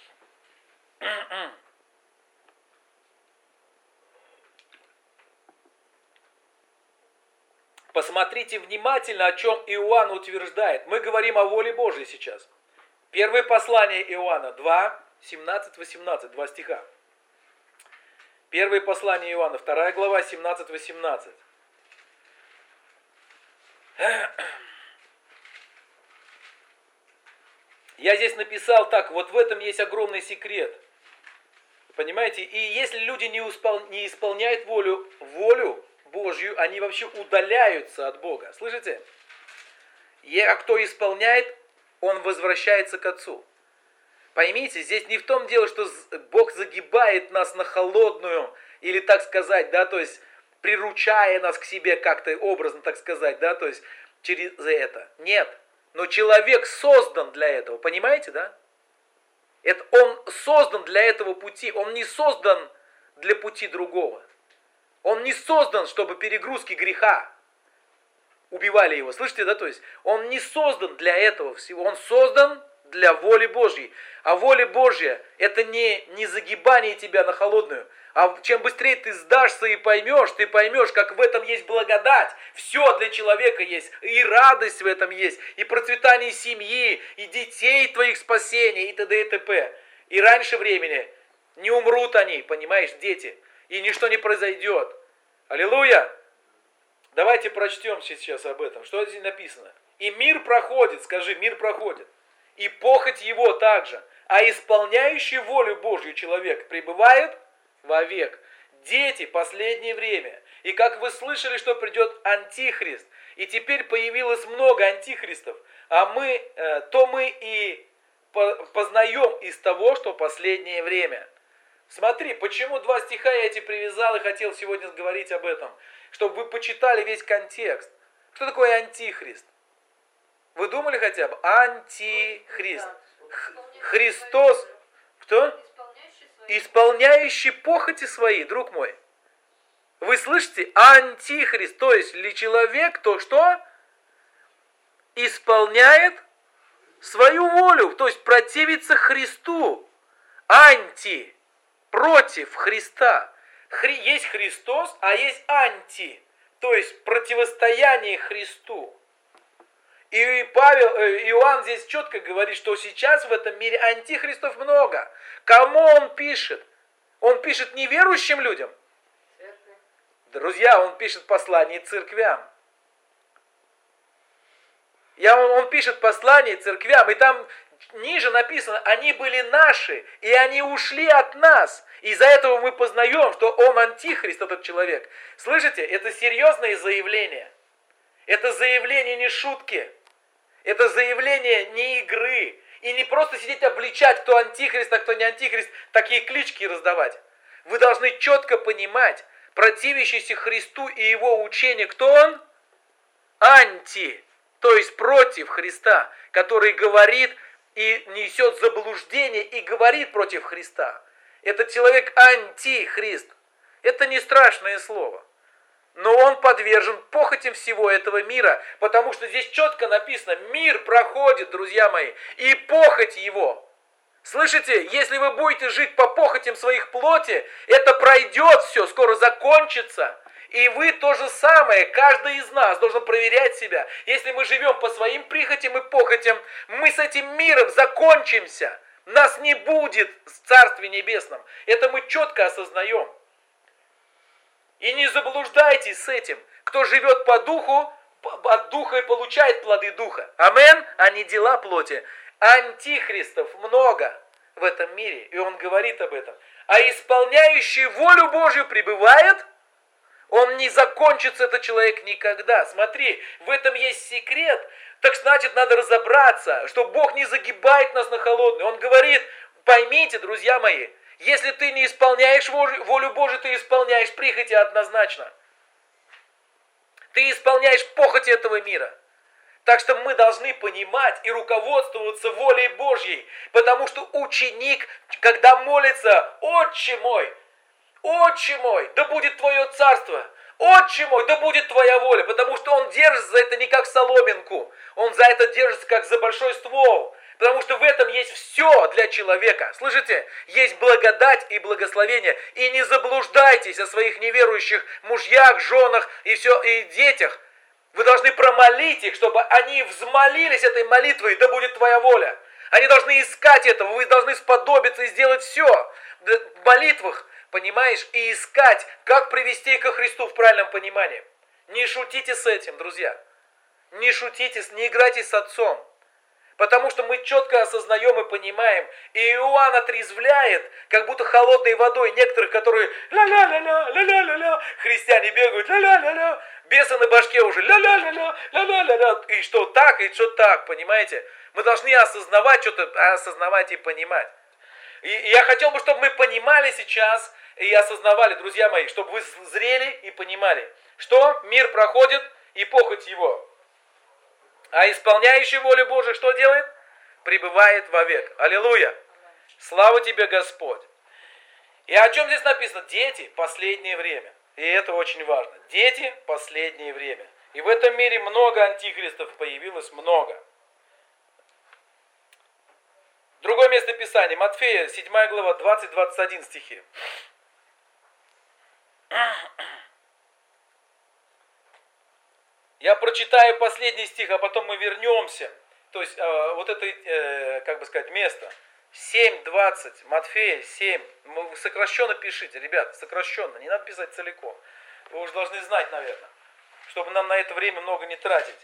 Посмотрите внимательно, о чем Иоанн утверждает. Мы говорим о воле Божьей сейчас. Первое послание Иоанна 2, 17-18, 2 стиха. Первое послание Иоанна, 2 глава, 17-18. Я здесь написал так, вот в этом есть огромный секрет. Понимаете? И если люди не исполняют волю Божью, они вообще удаляются от Бога. Слышите? А кто исполняет, он возвращается к Отцу. Поймите, здесь не в том дело, что Бог загибает нас на холодную, или так сказать, да, то есть приручая нас к себе как-то образно, так сказать, да, то есть через это. Нет. Но человек создан для этого, понимаете, да? Он создан для этого пути, он не создан для пути другого. Он не создан, чтобы перегрузки греха убивали его. Слышите, да? То есть он не создан для этого всего. Он создан для воли Божьей. А воля Божья – это не загибание тебя на холодную. А чем быстрее ты сдашься и ты поймешь, как в этом есть благодать. Все для человека есть. И радость в этом есть. И процветание семьи, и детей твоих спасения, и т.д. и т.п. И раньше времени не умрут они, понимаешь, дети. И ничто не произойдет. Аллилуйя! Давайте прочтем сейчас об этом. Что здесь написано? И мир проходит, скажи, мир проходит. И похоть его также. А исполняющий волю Божью человек пребывает вовек. Дети, последнее время. И как вы слышали, что придет Антихрист. И теперь появилось много антихристов. А мы и познаем из того, что последнее время. Смотри, почему 2 стиха я эти привязал и хотел сегодня говорить об этом. Чтобы вы почитали весь контекст. Что такое антихрист? Вы думали хотя бы? Антихрист. Христос. Кто? Исполняющий похоти свои, друг мой. Вы слышите? Антихрист. То есть ли человек, то что? Исполняет свою волю. То есть противится Христу. Анти. Против Христа. Есть Христос, а есть анти. То есть противостояние Христу. И Иоанн здесь четко говорит, что сейчас в этом мире антихристов много. Кому он пишет? Он пишет неверующим людям. Друзья, он пишет послание церквям. Он пишет послание церквям, и там ниже написано, они были наши, и они ушли от нас. Из-за этого мы познаем, что он антихрист, этот человек. Слышите, это серьезное заявление. Это заявление не шутки. Это заявление не игры. И не просто сидеть обличать, кто антихрист, а кто не антихрист, такие клички раздавать. Вы должны четко понимать, противящийся Христу и его учению, кто он? Анти, то есть против Христа, который говорит и несет заблуждение и говорит против Христа. Этот человек антихрист. Это не страшное слово. Но он подвержен похотям всего этого мира, потому что здесь четко написано, мир проходит, друзья мои, и похоть его. Слышите, если вы будете жить по похотям своих плоти, это пройдет все, скоро закончится. И вы то же самое, каждый из нас должен проверять себя. Если мы живем по своим прихотям и похотям, мы с этим миром закончимся. Нас не будет в Царстве Небесном. Это мы четко осознаем. И не заблуждайтесь с этим. Кто живет по духу, от духа и получает плоды духа. Амен, а не дела плоти. Антихристов много в этом мире. И он говорит об этом. А исполняющий волю Божью пребывает, он не закончится, этот человек, никогда. Смотри, в этом есть секрет. Так значит, надо разобраться, что Бог не загибает нас на холодную. Он говорит, поймите, друзья мои, если ты не исполняешь волю Божию, ты исполняешь прихоти однозначно. Ты исполняешь похоти этого мира. Так что мы должны понимать и руководствоваться волей Божьей. Потому что ученик, когда молится, Отче мой, да будет Твое царство. Отче мой, да будет Твоя воля. Потому что он держится за это не как соломинку. Он за это держится как за большой ствол. Потому что в этом есть все для человека. Слышите? Есть благодать и благословение. И не заблуждайтесь о своих неверующих мужьях, женах и детях. Вы должны промолить их, чтобы они взмолились этой молитвой, да будет Твоя воля. Они должны искать этого, вы должны сподобиться и сделать все в молитвах, понимаешь, и искать, как привести ко Христу в правильном понимании. Не шутите с этим, друзья. Не шутите, не играйте с Отцом. Потому что мы четко осознаем и понимаем. И Иоанн отрезвляет, как будто холодной водой некоторых, которые ля-ля-ля-ля, ля-ля-ля-ля, христиане бегают, ля-ля-ля-ля, бесы на башке уже, ля-ля-ля-ля, ля-ля-ля-ля, и что так, понимаете? Мы должны осознавать что-то, осознавать и понимать. И я хотел бы, чтобы мы понимали сейчас и осознавали, друзья мои, чтобы вы зрели и понимали, что мир проходит и похоть его. А исполняющий волю Божию что делает? Пребывает вовек. Аллилуйя! Слава Тебе, Господь! И о чем здесь написано? Дети, последнее время. И это очень важно. Дети, последнее время. И в этом мире много антихристов появилось, много. Другое место Писания. Матфея, 7 глава, 20-21 стихи. Я прочитаю последний стих, а потом мы вернемся. То есть, вот это, место. 7:20, Матфея 7. Сокращенно пишите, ребята, сокращенно. Не надо писать целиком. Вы уже должны знать, наверное. чтобы нам на это время много не тратить.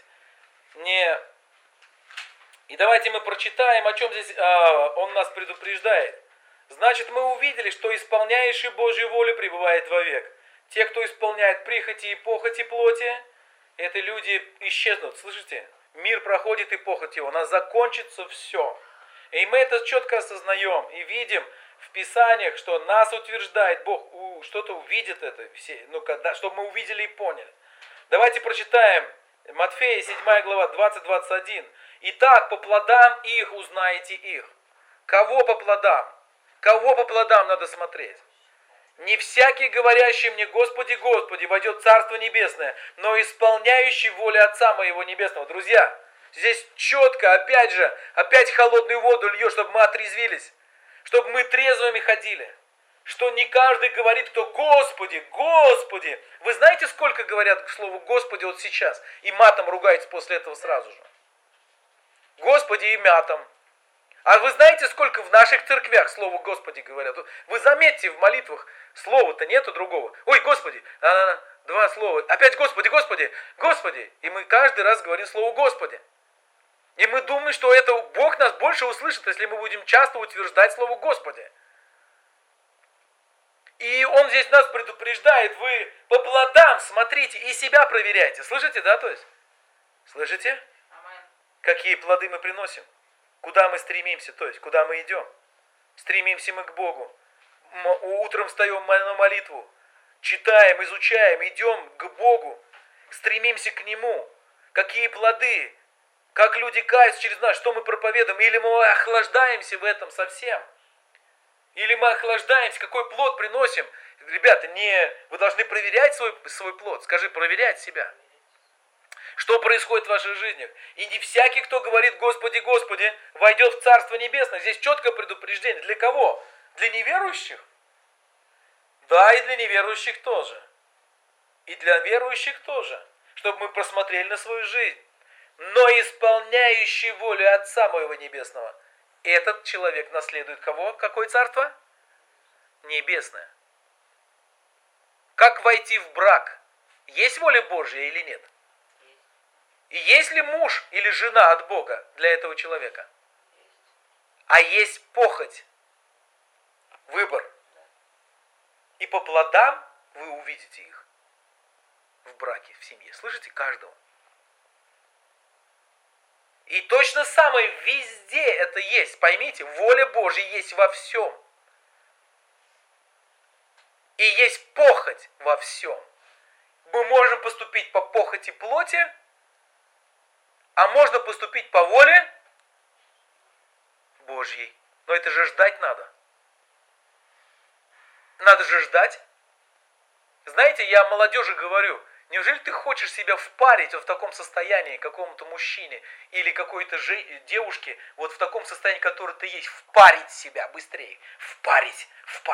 И давайте мы прочитаем, о чем здесь он нас предупреждает. Значит, мы увидели, что исполняющий Божью волю пребывает вовек. Те, кто исполняет прихоти и похоти плоти, это люди исчезнут. Слышите? Мир проходит и похоть его. У нас закончится все. И мы это четко осознаем и видим в Писаниях, что нас утверждает Бог, что-то увидит это, чтобы мы увидели и поняли. Давайте прочитаем Матфея 7 глава 20-21. Итак, по плодам их узнаете их. Кого по плодам? Кого по плодам надо смотреть? Не всякий, говорящий мне, Господи, Господи, войдет в Царство Небесное, но исполняющий волю Отца Моего Небесного. Друзья, здесь четко, опять холодную воду льет, чтобы мы отрезвились, чтобы мы трезвыми ходили. Что не каждый говорит, кто Господи, Господи. Вы знаете, сколько говорят к слову Господи вот сейчас? И матом ругаются после этого сразу же. Господи и матом. А вы знаете, сколько в наших церквях слово Господи говорят? Вы заметьте, в молитвах слова-то нету другого. Ой, Господи, два слова. Опять Господи, Господи, Господи. И мы каждый раз говорим слово Господи. И мы думаем, что это Бог нас больше услышит, если мы будем часто утверждать слово Господи. И Он здесь нас предупреждает, вы по плодам смотрите и себя проверяйте. Слышите, да, то есть? Слышите? Какие плоды мы приносим? Куда мы стремимся, то есть, куда мы идем? Стремимся мы к Богу. Утром встаем на молитву, читаем, изучаем, идем к Богу, стремимся к Нему. Какие плоды? Как люди каются через нас, что мы проповедуем? Или мы охлаждаемся в этом совсем? Или мы охлаждаемся, какой плод приносим? Ребята, вы должны проверять свой плод. Скажи, проверять себя. Что происходит в ваших жизнях? И не всякий, кто говорит Господи, Господи, войдет в Царство Небесное. Здесь четкое предупреждение. Для кого? Для неверующих? Да, и для неверующих тоже. И для верующих тоже. Чтобы мы просмотрели на свою жизнь. Но исполняющий волю Отца Моего Небесного, этот человек наследует кого? Какое царство? Небесное. Как войти в брак? Есть воля Божья или нет? И есть ли муж или жена от Бога для этого человека? А есть похоть. Выбор. И по плодам вы увидите их в браке, в семье. Слышите? Каждого. И точно самое везде это есть. Поймите, воля Божья есть во всем. И есть похоть во всем. Мы можем поступить по похоти плоти, а можно поступить по воле Божьей. Но это же ждать надо. Надо же ждать. Знаете, я молодежи говорю, неужели ты хочешь себя впарить вот в таком состоянии какому-то мужчине или какой-то девушке, вот в таком состоянии, которое ты есть, впарить себя быстрее, впарить.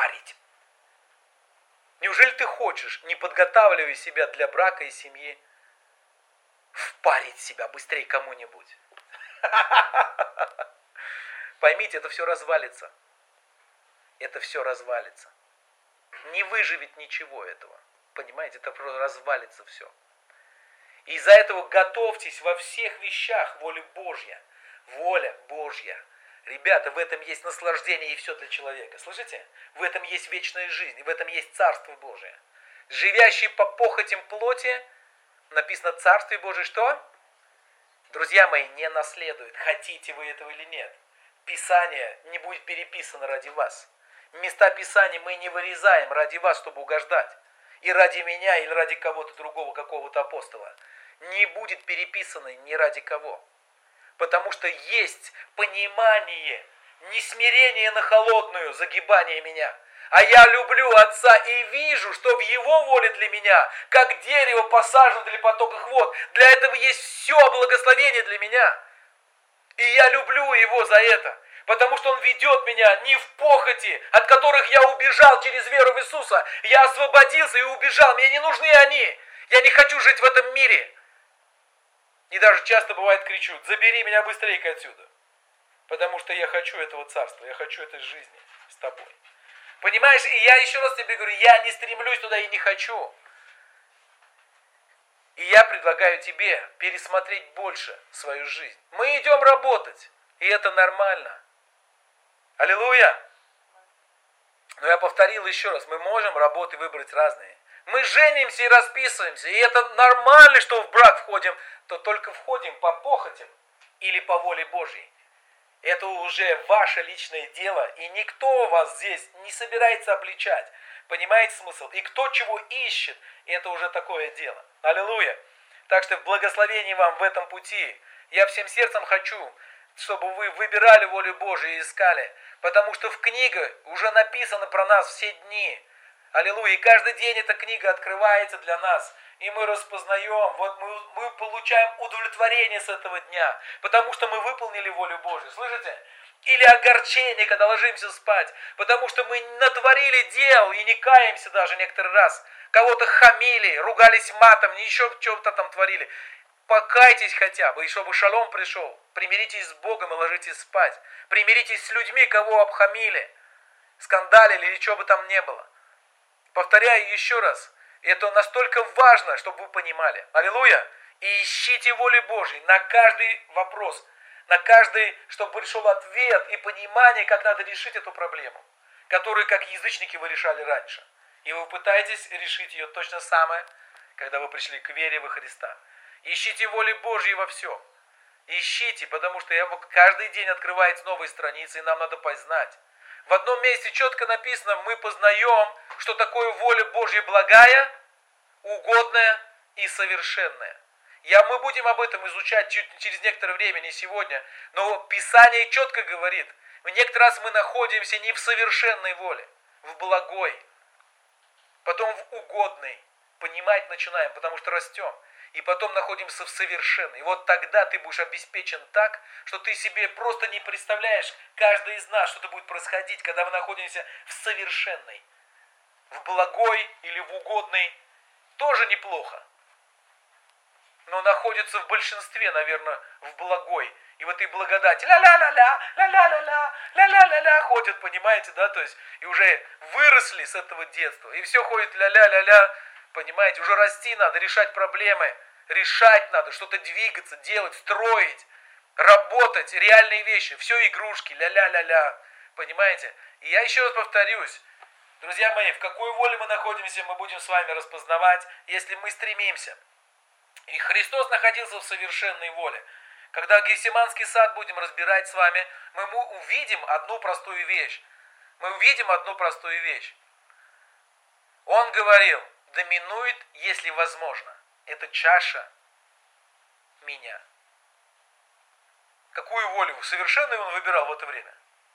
Неужели ты хочешь, не подготавливая себя для брака и семьи, впарить себя быстрее кому-нибудь? Поймите, это все развалится. Это все развалится. Не выживет ничего этого. Понимаете, это просто развалится все. И из-за этого готовьтесь во всех вещах воля Божья. Воля Божья. Ребята, в этом есть наслаждение и все для человека. Слышите? В этом есть вечная жизнь, в этом есть Царство Божие. Живящий по похотям плоти, написано Царствие Божие, что? Друзья мои, не наследует, хотите вы этого или нет. Писание не будет переписано ради вас. Места Писания мы не вырезаем ради вас, чтобы угождать. И ради меня, или ради кого-то другого, какого-то апостола. Не будет переписано ни ради кого. Потому что есть понимание, не смирение на холодную, загибание меня. А я люблю Отца и вижу, что в Его воле для меня, как дерево посажено для потоков вод, для этого есть все благословение для меня. И я люблю Его за это. Потому что Он ведет меня не в похоти, от которых я убежал через веру в Иисуса. Я освободился и убежал. Мне не нужны они. Я не хочу жить в этом мире. И даже часто бывает кричу: забери меня быстрее отсюда. Потому что я хочу этого царства, я хочу этой жизни с тобой. Понимаешь, и я еще раз тебе говорю, я не стремлюсь туда и не хочу. И я предлагаю тебе пересмотреть больше свою жизнь. Мы идем работать, и это нормально. Аллилуйя! Но я повторил еще раз, мы можем работы выбрать разные. Мы женимся и расписываемся, и это нормально, что в брак входим, то только входим по похотям или по воле Божьей. Это уже ваше личное дело, и никто вас здесь не собирается обличать. Понимаете смысл? И кто чего ищет, это уже такое дело. Аллилуйя! Так что в благословении вам в этом пути. Я всем сердцем хочу, чтобы вы выбирали волю Божию и искали. Потому что в книге уже написано про нас все дни. Аллилуйя! И каждый день эта книга открывается для нас. И мы распознаем, вот мы получаем удовлетворение с этого дня. Потому что мы выполнили волю Божию. Слышите? Или огорчение, когда ложимся спать. Потому что мы натворили дел и не каемся даже некоторый раз. Кого-то хамили, ругались матом, еще что-то там творили. Покайтесь хотя бы, и чтобы шалом пришел. Примиритесь с Богом и ложитесь спать. Примиритесь с людьми, кого обхамили, скандалили или что бы там ни было. Повторяю еще раз. Это настолько важно, чтобы вы понимали. Аллилуйя! И ищите воли Божьей на каждый вопрос. На каждый, чтобы пришел ответ и понимание, как надо решить эту проблему. Которую, как язычники, вы решали раньше. И вы пытаетесь решить ее точно самое, когда вы пришли к вере во Христа. Ищите воли Божьей во всем. Ищите, потому что каждый день открывается новые страницы, и нам надо познать. В одном месте четко написано, мы познаем, что такое воля Божья благая, угодная и совершенная. Мы будем об этом изучать через некоторое время, не сегодня. Но Писание четко говорит, в некоторый раз мы находимся не в совершенной воле, в благой. Потом в угодной. Понимать начинаем, потому что растем. И потом находимся в совершенной. И вот тогда ты будешь обеспечен так, что ты себе просто не представляешь, каждый из нас, что-то будет происходить, когда мы находимся в совершенной. В благой или в угодной тоже неплохо. Но находится в большинстве, наверное, в благой. И в этой благодати ля-ля-ля-ля, ля-ля-ля-ля, ля-ля-ля-ля ходят, понимаете, да? То есть, и уже выросли с этого детства. И все ходит ля-ля-ля-ля, понимаете, уже расти надо, решать проблемы. Решать надо, что-то двигаться, делать, строить, работать, реальные вещи. Все игрушки, ля-ля-ля-ля, понимаете? И я еще раз повторюсь. Друзья мои, в какой воле мы находимся, мы будем с вами распознавать, если мы стремимся. И Христос находился в совершенной воле. Когда Гефсиманский сад будем разбирать с вами, мы увидим одну простую вещь. Он говорил, доминует, если возможно. Это чаша меня. Какую волю? Совершенную он выбирал в это время?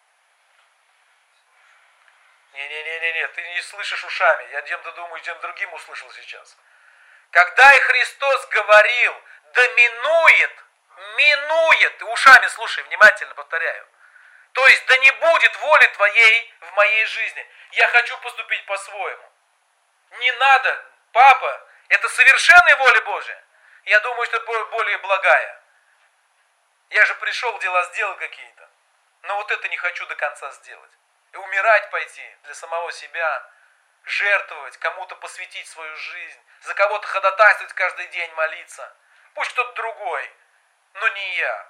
Не, ты не слышишь ушами. Я чем-то думаю, чем другим услышал сейчас. Когда и Христос говорил, доминует, минует, ты ушами слушай, внимательно повторяю. То есть, да не будет воли твоей в моей жизни. Я хочу поступить по-своему. Не надо, папа, это совершенная воля Божия. Я думаю, что это более благая. Я же пришел, дела сделал какие-то. Но вот это не хочу до конца сделать. И умирать пойти для самого себя, жертвовать, кому-то посвятить свою жизнь, за кого-то ходатайствовать каждый день, молиться. Пусть кто-то другой, но не я.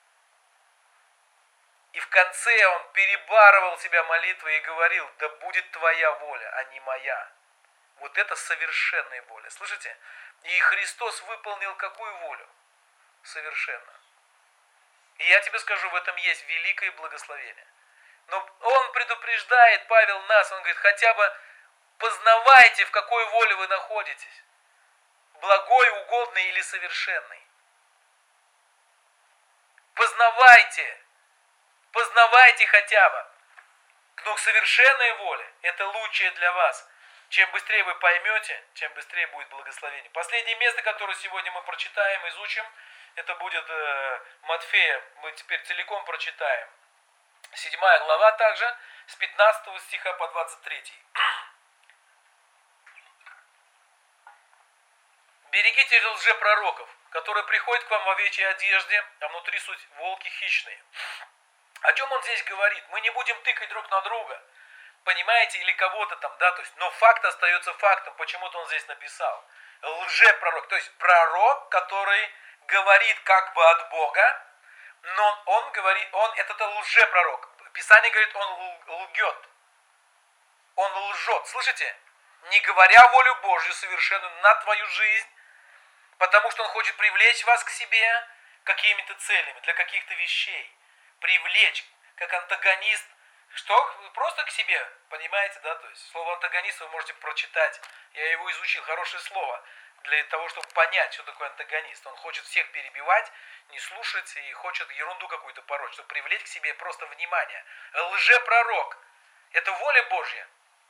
И в конце он перебарывал себя молитвой и говорил, да будет твоя воля, а не моя. Вот это совершенная воля. Слышите? И Христос выполнил какую волю? Совершенно. И я тебе скажу, в этом есть великое благословение. Но он предупреждает, Павел, нас, он говорит, хотя бы познавайте, в какой воле вы находитесь. Благой, угодной или совершенной. Познавайте хотя бы. Но совершенная воля, это лучшее для вас. Чем быстрее вы поймете, тем быстрее будет благословение. Последнее место, которое сегодня мы прочитаем, изучим, это будет Матфея. Мы теперь целиком прочитаем. 7 глава также, с 15 стиха по 23. Берегите лжепророков, которые приходят к вам в овечьей одежде, а внутри суть волки хищные. О чем он здесь говорит? Мы не будем тыкать друг на друга, понимаете, или кого-то там, да, то есть, но факт остается фактом, почему-то он здесь написал. Лжепророк. То есть пророк, который говорит как бы от Бога, но он говорит, это лжепророк. Писание говорит, он лгет. Он лжет. Слышите? Не говоря волю Божью совершенную на твою жизнь, потому что он хочет привлечь вас к себе какими-то целями, для каких-то вещей. Привлечь, как антагонист. Что? Просто к себе. Понимаете, да? То есть слово антагонист вы можете прочитать. Я его изучил. Хорошее слово. Для того, чтобы понять, что такое антагонист. Он хочет всех перебивать, не слушать и хочет ерунду какую-то пороть, чтобы привлечь к себе просто внимание. Лжепророк. Это воля Божья.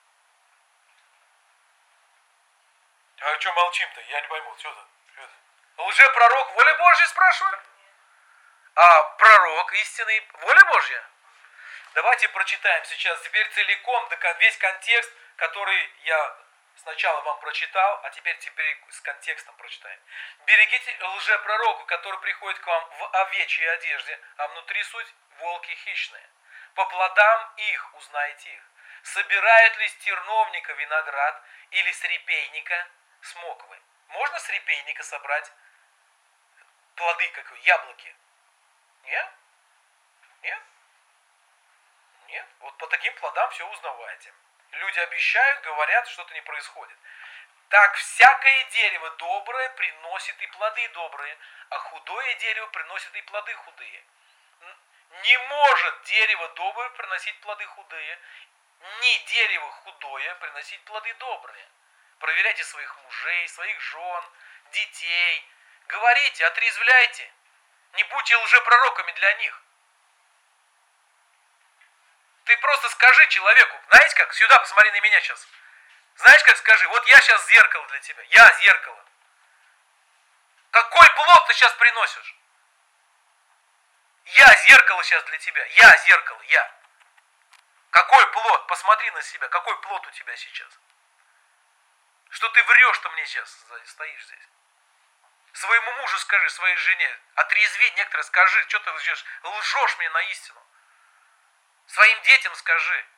А что молчим-то? Я не пойму. Что это? Лжепророк, воля Божья, спрашиваю? А пророк истинный, воля Божья? Давайте прочитаем сейчас теперь целиком весь контекст, который я сначала вам прочитал, а теперь с контекстом прочитаем. Берегите лжепророку, который приходит к вам в овечьей одежде, а внутри суть волки хищные. По плодам их узнаете их. Собирают ли с терновника виноград или с репейника смоквы? Можно с репейника собрать плоды, как яблоки? Нет? Нет? Нет? Вот по таким плодам все узнавайте. Люди обещают, говорят, что-то не происходит. Так всякое дерево доброе приносит и плоды добрые, а худое дерево приносит и плоды худые. Не может дерево доброе приносить плоды худые, ни дерево худое приносить плоды добрые. Проверяйте своих мужей, своих жен, детей. Говорите, отрезвляйте. Не будьте лжепророками для них. Ты просто скажи человеку, знаете как, сюда посмотри на меня сейчас. Знаешь как, скажи, вот я сейчас зеркало для тебя, я зеркало. Какой плод ты сейчас приносишь? Я зеркало сейчас для тебя, я зеркало, я. Какой плод? Посмотри на себя, какой плод у тебя сейчас? Что ты врешь, что мне сейчас стоишь здесь? Своему мужу скажи, своей жене, отрезви некоторые, скажи, что ты лжешь мне на истину. Своим детям скажи.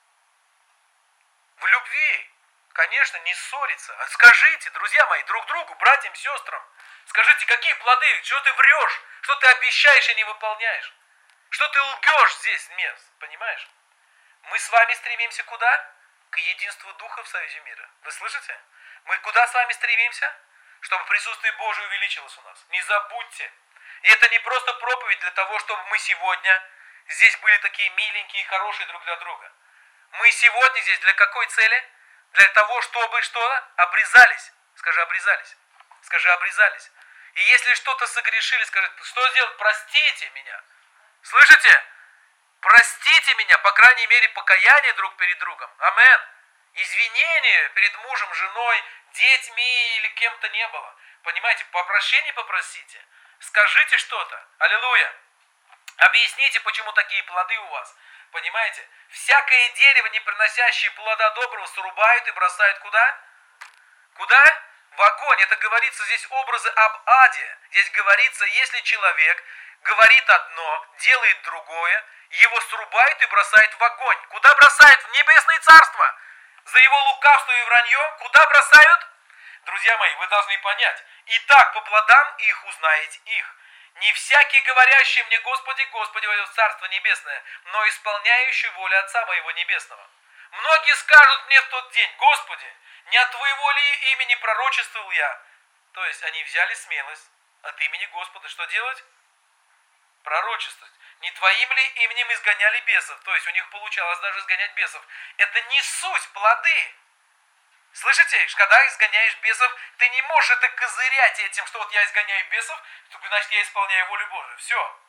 В любви, конечно, не ссориться. А скажите, друзья мои, друг другу, братьям, сестрам. Скажите, какие плоды, что ты врешь, что ты обещаешь и не выполняешь. Что ты лгешь здесь, мест, понимаешь? Мы с вами стремимся куда? К единству Духа в Союзе мира. Вы слышите? Мы куда с вами стремимся? Чтобы присутствие Божие увеличилось у нас. Не забудьте. И это не просто проповедь для того, чтобы мы сегодня здесь были такие миленькие и хорошие друг для друга. Мы сегодня здесь для какой цели? Для того, чтобы что? Обрезались. Скажи, обрезались. Скажи, обрезались. И если что-то согрешили, скажи, что сделать? Простите меня. Слышите? Простите меня, по крайней мере, покаяние друг перед другом. Амен. Извинения перед мужем, женой, детьми или кем-то не было. Понимаете, прощения попросите. Скажите что-то. Аллилуйя. Объясните, почему такие плоды у вас. Понимаете? Всякое дерево, не приносящее плода доброго, срубают и бросают куда? Куда? В огонь. Это говорится здесь образы об аде. Здесь говорится, если человек говорит одно, делает другое, его срубают и бросают в огонь. Куда бросают? В небесное царство. За его лукавство и вранье куда бросают? Друзья мои, вы должны понять. Итак, по плодам их узнаете их. Не всякий, говорящий мне, Господи, Господи, войдет в Царство Небесное, но исполняющий волю Отца Моего Небесного. Многие скажут мне в тот день, Господи, не от Твоего ли имени пророчествовал я? То есть они взяли смелость от имени Господа. Что делать? Пророчествовать. Не Твоим ли именем изгоняли бесов? То есть у них получалось даже изгонять бесов. Это не суть плоды. Слышите, когда изгоняешь бесов, ты не можешь это козырять этим, что вот я изгоняю бесов, значит я исполняю волю Божию. Все.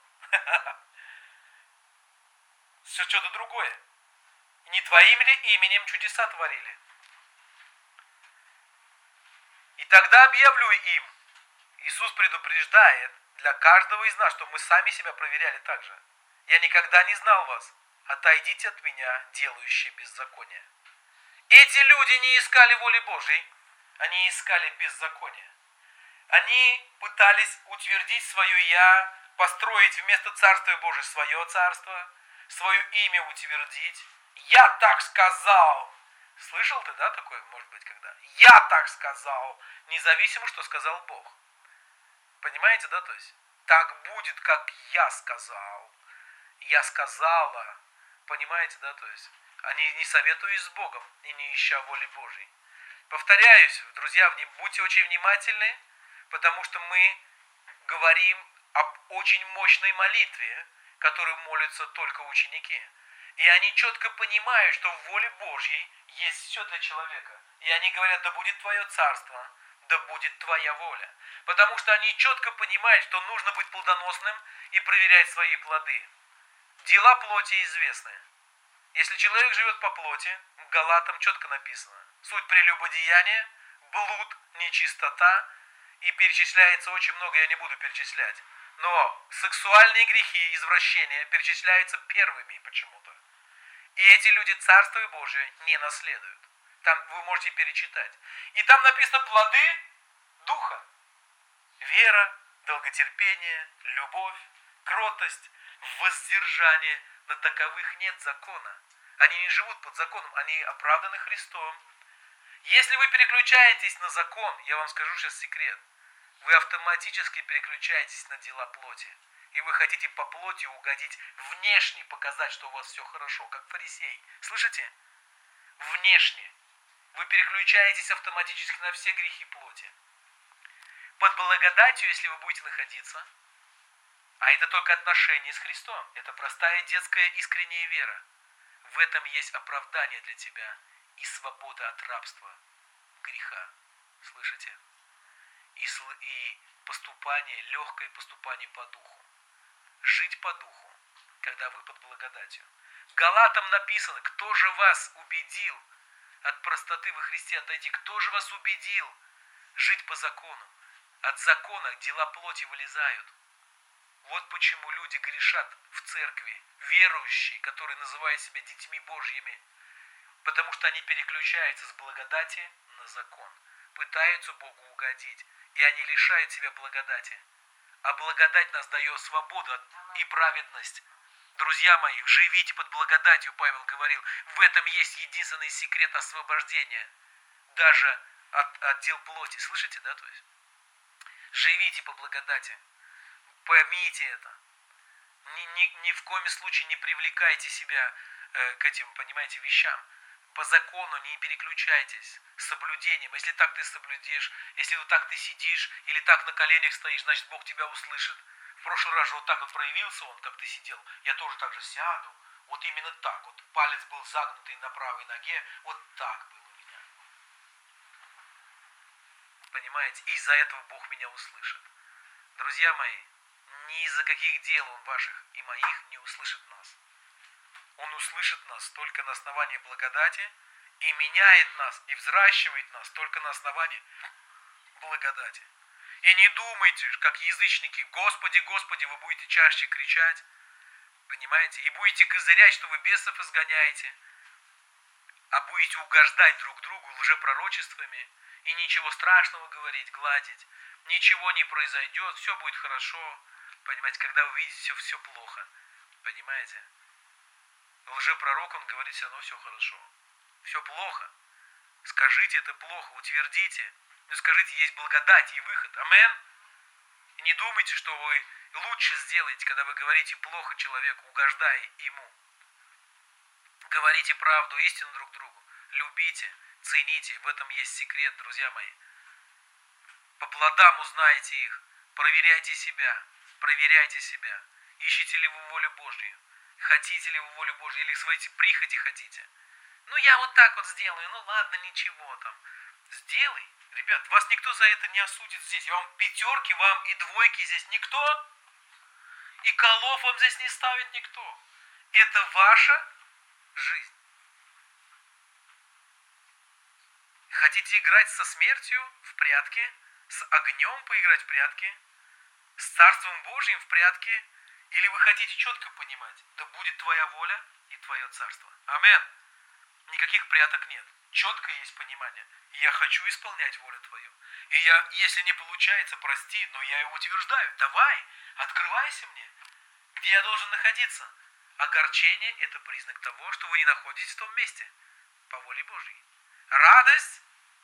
Все что-то другое. Не Твоим ли именем чудеса творили? И тогда объявлю им. Иисус предупреждает для каждого из нас, что мы сами себя проверяли так же. Я никогда не знал вас. Отойдите от меня, делающие беззаконие. Эти люди не искали воли Божьей, они искали беззакония. Они пытались утвердить свое «я», построить вместо Царства Божьего свое царство, свое имя утвердить. Я так сказал, Слышал ты, да, такое, может быть, когда? Я так сказал, независимо, что сказал Бог. Понимаете, да, то есть? Так будет, как я сказал. Я сказала. Понимаете, да, то есть? Они не советуясь с Богом и не ища воли Божьей. Повторяюсь, друзья, будьте очень внимательны, потому что мы говорим об очень мощной молитве, которую молятся только ученики. И они четко понимают, что в воле Божьей есть все для человека. И они говорят, да будет твое царство, да будет твоя воля. Потому что они четко понимают, что нужно быть плодоносным и проверять свои плоды. Дела плоти известны. Если человек живет по плоти, Галатам четко написано, суть прелюбодеяния, блуд, нечистота, и перечисляется очень много, я не буду перечислять. Но сексуальные грехи, извращения перечисляются первыми почему-то. И эти люди Царство Божие не наследуют. Там вы можете перечитать. И там написано плоды Духа. Вера, долготерпение, любовь, кротость, воздержание. На таковых нет закона. Они не живут под законом, они оправданы Христом. Если вы переключаетесь на закон, я вам скажу сейчас секрет, вы автоматически переключаетесь на дела плоти. И вы хотите по плоти угодить, внешне показать, что у вас все хорошо, как фарисей. Слышите? Внешне. Вы переключаетесь автоматически на все грехи плоти. Под благодатью, если вы будете находиться, а это только отношение с Христом, это простая детская искренняя вера, в этом есть оправдание для тебя и свобода от рабства, греха. Слышите? И поступание, легкое поступание по духу. Жить по духу, когда вы под благодатью. Галатам написано, кто же вас убедил от простоты во Христе отойти? Кто же вас убедил жить по закону? От закона дела плоти вылезают. Вот почему люди грешат в церкви, верующие, которые называют себя детьми Божьими, потому что они переключаются с благодати на закон, пытаются Богу угодить, и они лишают себя благодати. А благодать нас дает свободу и праведность. Друзья мои, живите под благодатью, Павел говорил, в этом есть единственный секрет освобождения, даже от дел плоти. Слышите, да, то есть? Живите по благодати. Поймите это. Ни в коем случае не привлекайте себя к этим, понимаете, вещам. По закону не переключайтесь. С соблюдением. Если так ты соблюдешь, если вот так ты сидишь или так на коленях стоишь, значит Бог тебя услышит. В прошлый раз же вот так вот проявился он, как ты сидел. Я тоже так же сяду. Вот именно так вот. Палец был загнутый на правой ноге. Вот так было у меня. Понимаете? И из-за этого Бог меня услышит. Друзья мои, ни из-за каких дел он ваших и моих не услышит нас. Он услышит нас только на основании благодати и меняет нас, и взращивает нас только на основании благодати. И не думайте, как язычники, Господи, Господи, вы будете чаще кричать, понимаете, и будете козырять, что вы бесов изгоняете, а будете угождать друг другу лжепророчествами, и ничего страшного говорить, гладить, ничего не произойдет, все будет хорошо, понимаете, когда вы видите все плохо, понимаете. Лжепророк, он говорит, все равно все хорошо. Все плохо. Скажите, это плохо, утвердите. Ну скажите, есть благодать и выход. Амен. И не думайте, что вы лучше сделаете, когда вы говорите плохо человеку, угождая ему. Говорите правду, истину друг другу. Любите, цените. В этом есть секрет, друзья мои. По плодам узнаете их. Проверяйте себя. Проверяйте себя. Ищете ли вы волю Божью? Хотите ли вы волю Божью или свои прихоти хотите? Ну я вот так вот сделаю, ну ладно, ничего там. Сделай. Ребят, вас никто за это не осудит здесь. Я вам пятерки, вам и двойки здесь никто. И колов вам здесь не ставит никто. Это ваша жизнь. Хотите играть со смертью в прятки? С огнем поиграть в прятки? С Царством Божьим в прятки? Или вы хотите четко понимать, да будет твоя воля и твое царство. Амен. Никаких пряток нет. Четко есть понимание. Я хочу исполнять волю твою. И если не получается, прости, но я его утверждаю. Давай, открывайся мне. Где я должен находиться? Огорчение – это признак того, что вы не находитесь в том месте. по воле Божьей. Радость,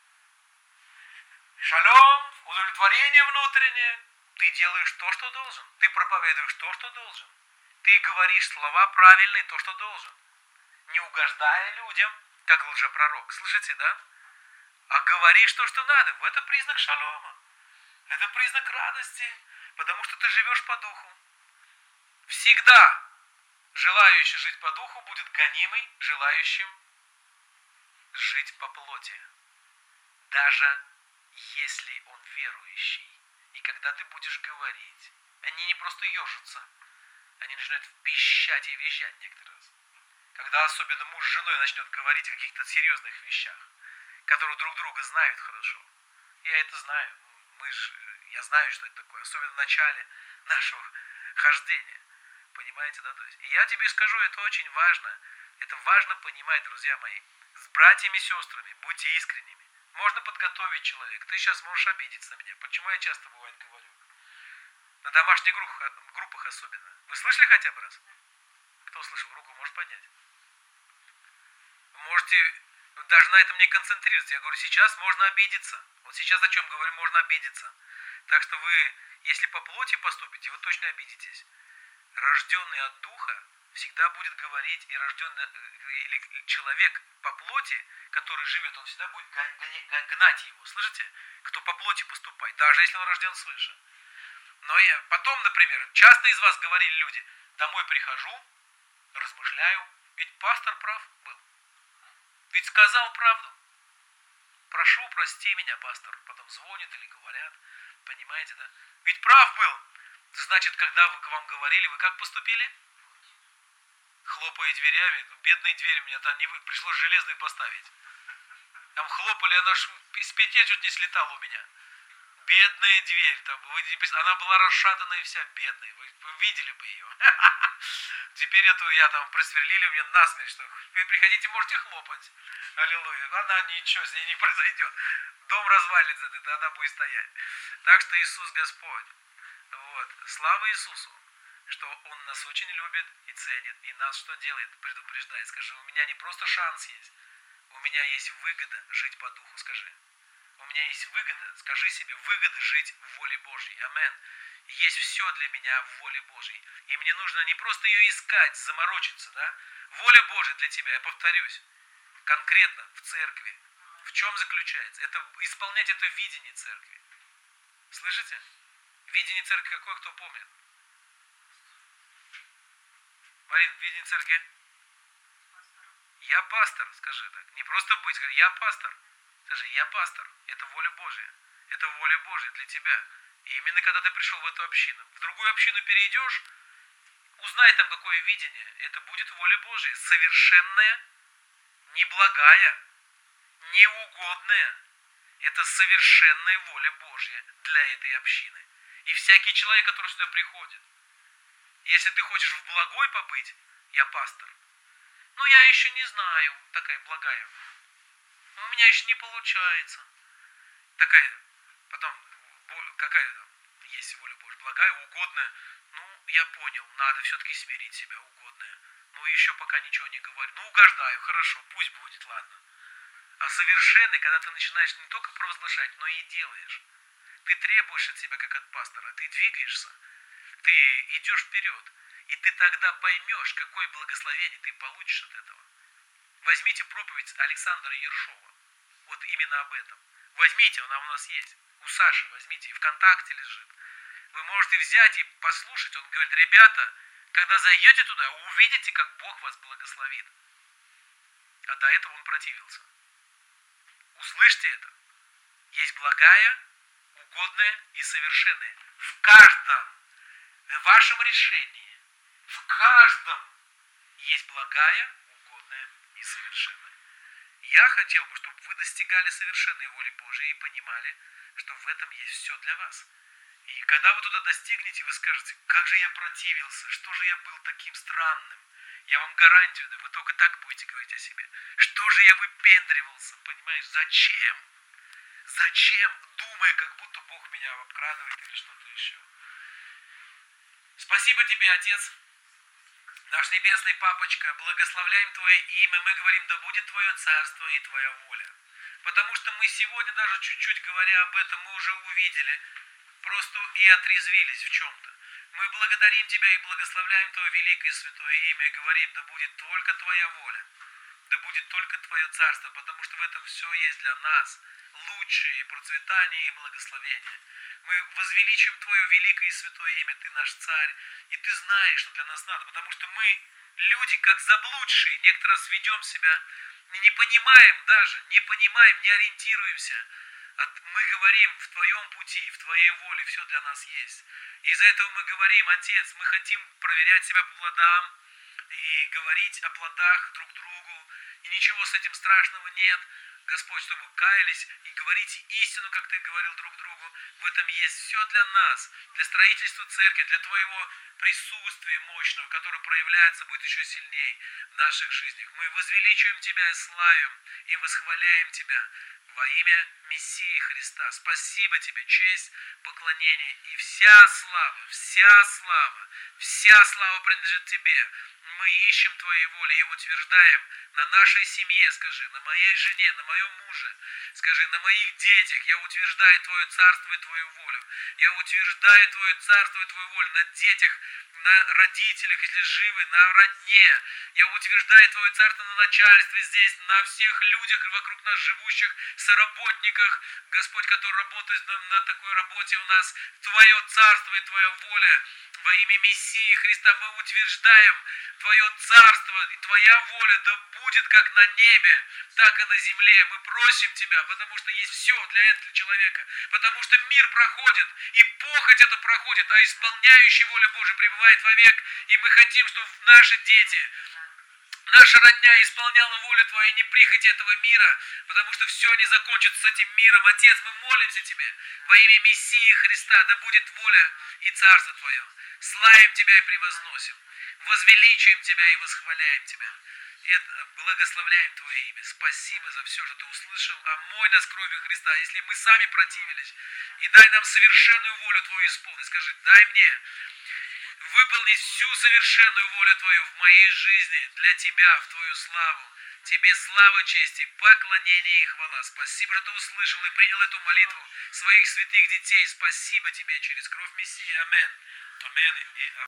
шалом, удовлетворение внутреннее. Ты делаешь то, что должен. Ты проповедуешь то, что должен. Ты говоришь слова правильные, то, что должен. Не угождая людям, как лжепророк. Слышите, да? А говоришь то, что надо. Это признак шалома. Это признак радости, потому что ты живешь по духу. Всегда желающий жить по духу будет гонимый желающим жить по плоти. Даже если он верующий. И когда ты будешь говорить, они не просто ежатся, они начинают пищать и визжать некоторые раз. Когда особенно муж с женой начнет говорить о каких-то серьезных вещах, которые друг друга знают хорошо. Я это знаю. Я знаю, что это такое, особенно в начале нашего хождения. Понимаете, да? То есть, и я тебе скажу, это очень важно. Это важно понимать, друзья мои. С братьями и сестрами будьте искренними. Можно подготовить человека. Ты сейчас можешь обидеться на меня. Почему я часто бывает говорю? На домашних группах особенно. Вы слышали хотя бы раз? Кто слышал? Руку может поднять. Можете даже на этом не концентрироваться. Я говорю, сейчас можно обидеться. Вот сейчас о чем говорю, можно обидеться. Так что вы, если по плоти поступите, вы точно обидитесь. Рожденный от духа всегда будет говорить, и рожденный или человек по плоти, который живет, он всегда будет гнать его. Слышите? Кто по плоти поступает, даже если он рожден свыше. Но я потом, например, часто из вас говорили люди, домой прихожу, размышляю, ведь пастор прав был. Ведь сказал правду. Прошу, прости меня, пастор. Потом звонят или говорят. Понимаете, да? Ведь прав был. Значит, когда к вам говорили, вы как поступили? Хлопая дверями. Бедные двери у меня там не вы. Пришлось железные поставить. Там хлопали, она с петель чуть не слетала у меня. Бедная дверь. Там, она была расшатанная вся, бедная. Вы видели бы ее. Теперь эту я там просверлили, у меня насмерть, что вы приходите, можете хлопать. Аллилуйя. Она ничего с ней не произойдет. Дом развалится, она будет стоять. Так что Иисус Господь. Вот. Слава Иисусу, что Он нас очень любит и ценит. И нас что делает? Предупреждает. Скажи, у меня не просто шанс есть. У меня есть выгода жить по духу, скажи. У меня есть выгода, скажи себе, выгода жить в воле Божьей. Амен. Есть все для меня в воле Божьей. И мне нужно не просто ее искать, заморочиться, да? Воля Божья для тебя, я повторюсь, конкретно в церкви. В чем заключается? Это исполнять это видение церкви. Слышите? Видение церкви какое, кто помнит? Марин, видение церкви? Я пастор, скажи так. Не просто быть, скажи, я пастор. Скажи, я пастор. Это воля Божья. Это воля Божья для тебя. И именно когда ты пришел в эту общину, в другую общину перейдешь, узнай там какое видение. Это будет воля Божья. Совершенная, неблагая, неугодная. Это совершенная воля Божья для этой общины. И всякий человек, который сюда приходит, если ты хочешь в благой побыть, я пастор. Ну, я еще не знаю, такая благая. У меня еще не получается. Такая, потом, какая есть воля Божья? Благая, угодная. Ну, я понял, надо все-таки смирить себя, угодная. Ну, еще пока ничего не говорю. Ну, угождаю, хорошо, пусть будет, ладно. А совершенный, когда ты начинаешь не только провозглашать, но и делаешь. Ты требуешь от себя, как от пастора, ты двигаешься, ты идешь вперед. И ты тогда поймешь, какое благословение ты получишь от этого. Возьмите проповедь Александра Ершова. Вот именно об этом. Возьмите, она у нас есть. У Саши возьмите, и ВКонтакте лежит. Вы можете взять и послушать. Он говорит, ребята, когда зайдете туда, увидите, как Бог вас благословит. А до этого он противился. Услышьте это. Есть благая, угодная и совершенная. В каждом вашем решении, в каждом есть благая, угодная и совершенная. Я хотел бы, чтобы вы достигали совершенной воли Божией и понимали, что в этом есть все для вас. И когда вы туда достигнете, вы скажете, как же я противился, что же я был таким странным. Я вам гарантию даю, вы только так будете говорить о себе. Что же я выпендривался, понимаешь, зачем? Зачем, думая, как будто Бог меня обкрадывает или что-то еще. Спасибо тебе, Отец, Наш Небесный Папочка, благословляем Твое имя, мы говорим, да будет Твое царство и Твоя воля. Потому что мы сегодня, даже чуть-чуть говоря об этом, мы уже увидели, просто и отрезвились в чем-то. Мы благодарим Тебя и благословляем Твое великое и святое имя и говорим, да будет только Твоя воля, да будет только Твое царство, потому что в этом все есть для нас лучшее процветание и благословение. Мы возвеличим Твое великое и святое имя, Ты наш царь, и Ты знаешь, что для нас надо, потому что мы, люди, как заблудшие, некоторые раз ведем себя, не понимаем даже, не ориентируемся. Мы говорим, в Твоем пути, в Твоей воле все для нас есть. И из-за этого мы говорим, Отец, мы хотим проверять себя по плодам и говорить о плодах друг другу, и ничего с этим страшного нет. Господь, чтобы каялись и говорите истину, как Ты говорил друг другу. В этом есть все для нас, для строительства церкви, для Твоего присутствия мощного, которое проявляется, будет еще сильнее в наших жизнях. Мы возвеличиваем Тебя и славим, и восхваляем Тебя во имя Мессии Христа. Спасибо Тебе, честь, поклонение и вся слава принадлежит Тебе. Мы ищем Твоей воли и утверждаем на нашей семье, скажи, на моей жене, на моем муже, скажи, на моих детях. Я утверждаю Твое царство и Твою волю. Я утверждаю Твое царство и Твою волю на детях, на родителях, если живы, на родне. Я утверждаю Твое царство на начальстве здесь, на всех людях вокруг нас живущих, соработниках, Господь, которые работают на такой работе у нас. Твое царство и Твоя воля во имя Мессии Христа. Мы утверждаем Твое царство и Твоя воля да будет как на небе, так и на земле. Мы просим Тебя, потому что есть все для этого человека, потому что мир проходит, и похоть это проходит, а исполняющий волю Божию пребывает вовек, и мы хотим, чтобы наши дети, наша родня исполняла волю Твою, не прихоти этого мира, потому что все они закончат с этим миром. Отец, мы молимся Тебе во имя Мессии Христа, да будет воля и царство Твое. Славим Тебя и превозносим, возвеличиваем Тебя и восхваляем Тебя. И благословляем Твое имя. Спасибо за все, что Ты услышал. Омой нас кровью Христа, если мы сами противились. И дай нам совершенную волю Твою исполнить. Скажи, дай мне выполнить всю совершенную волю Твою в моей жизни, для Тебя, в Твою славу. Тебе слава, честь и поклонение и хвала. Спасибо, что Ты услышал и принял эту молитву своих святых детей. Спасибо Тебе через кровь Мессии. Аминь. Аминь и аминь.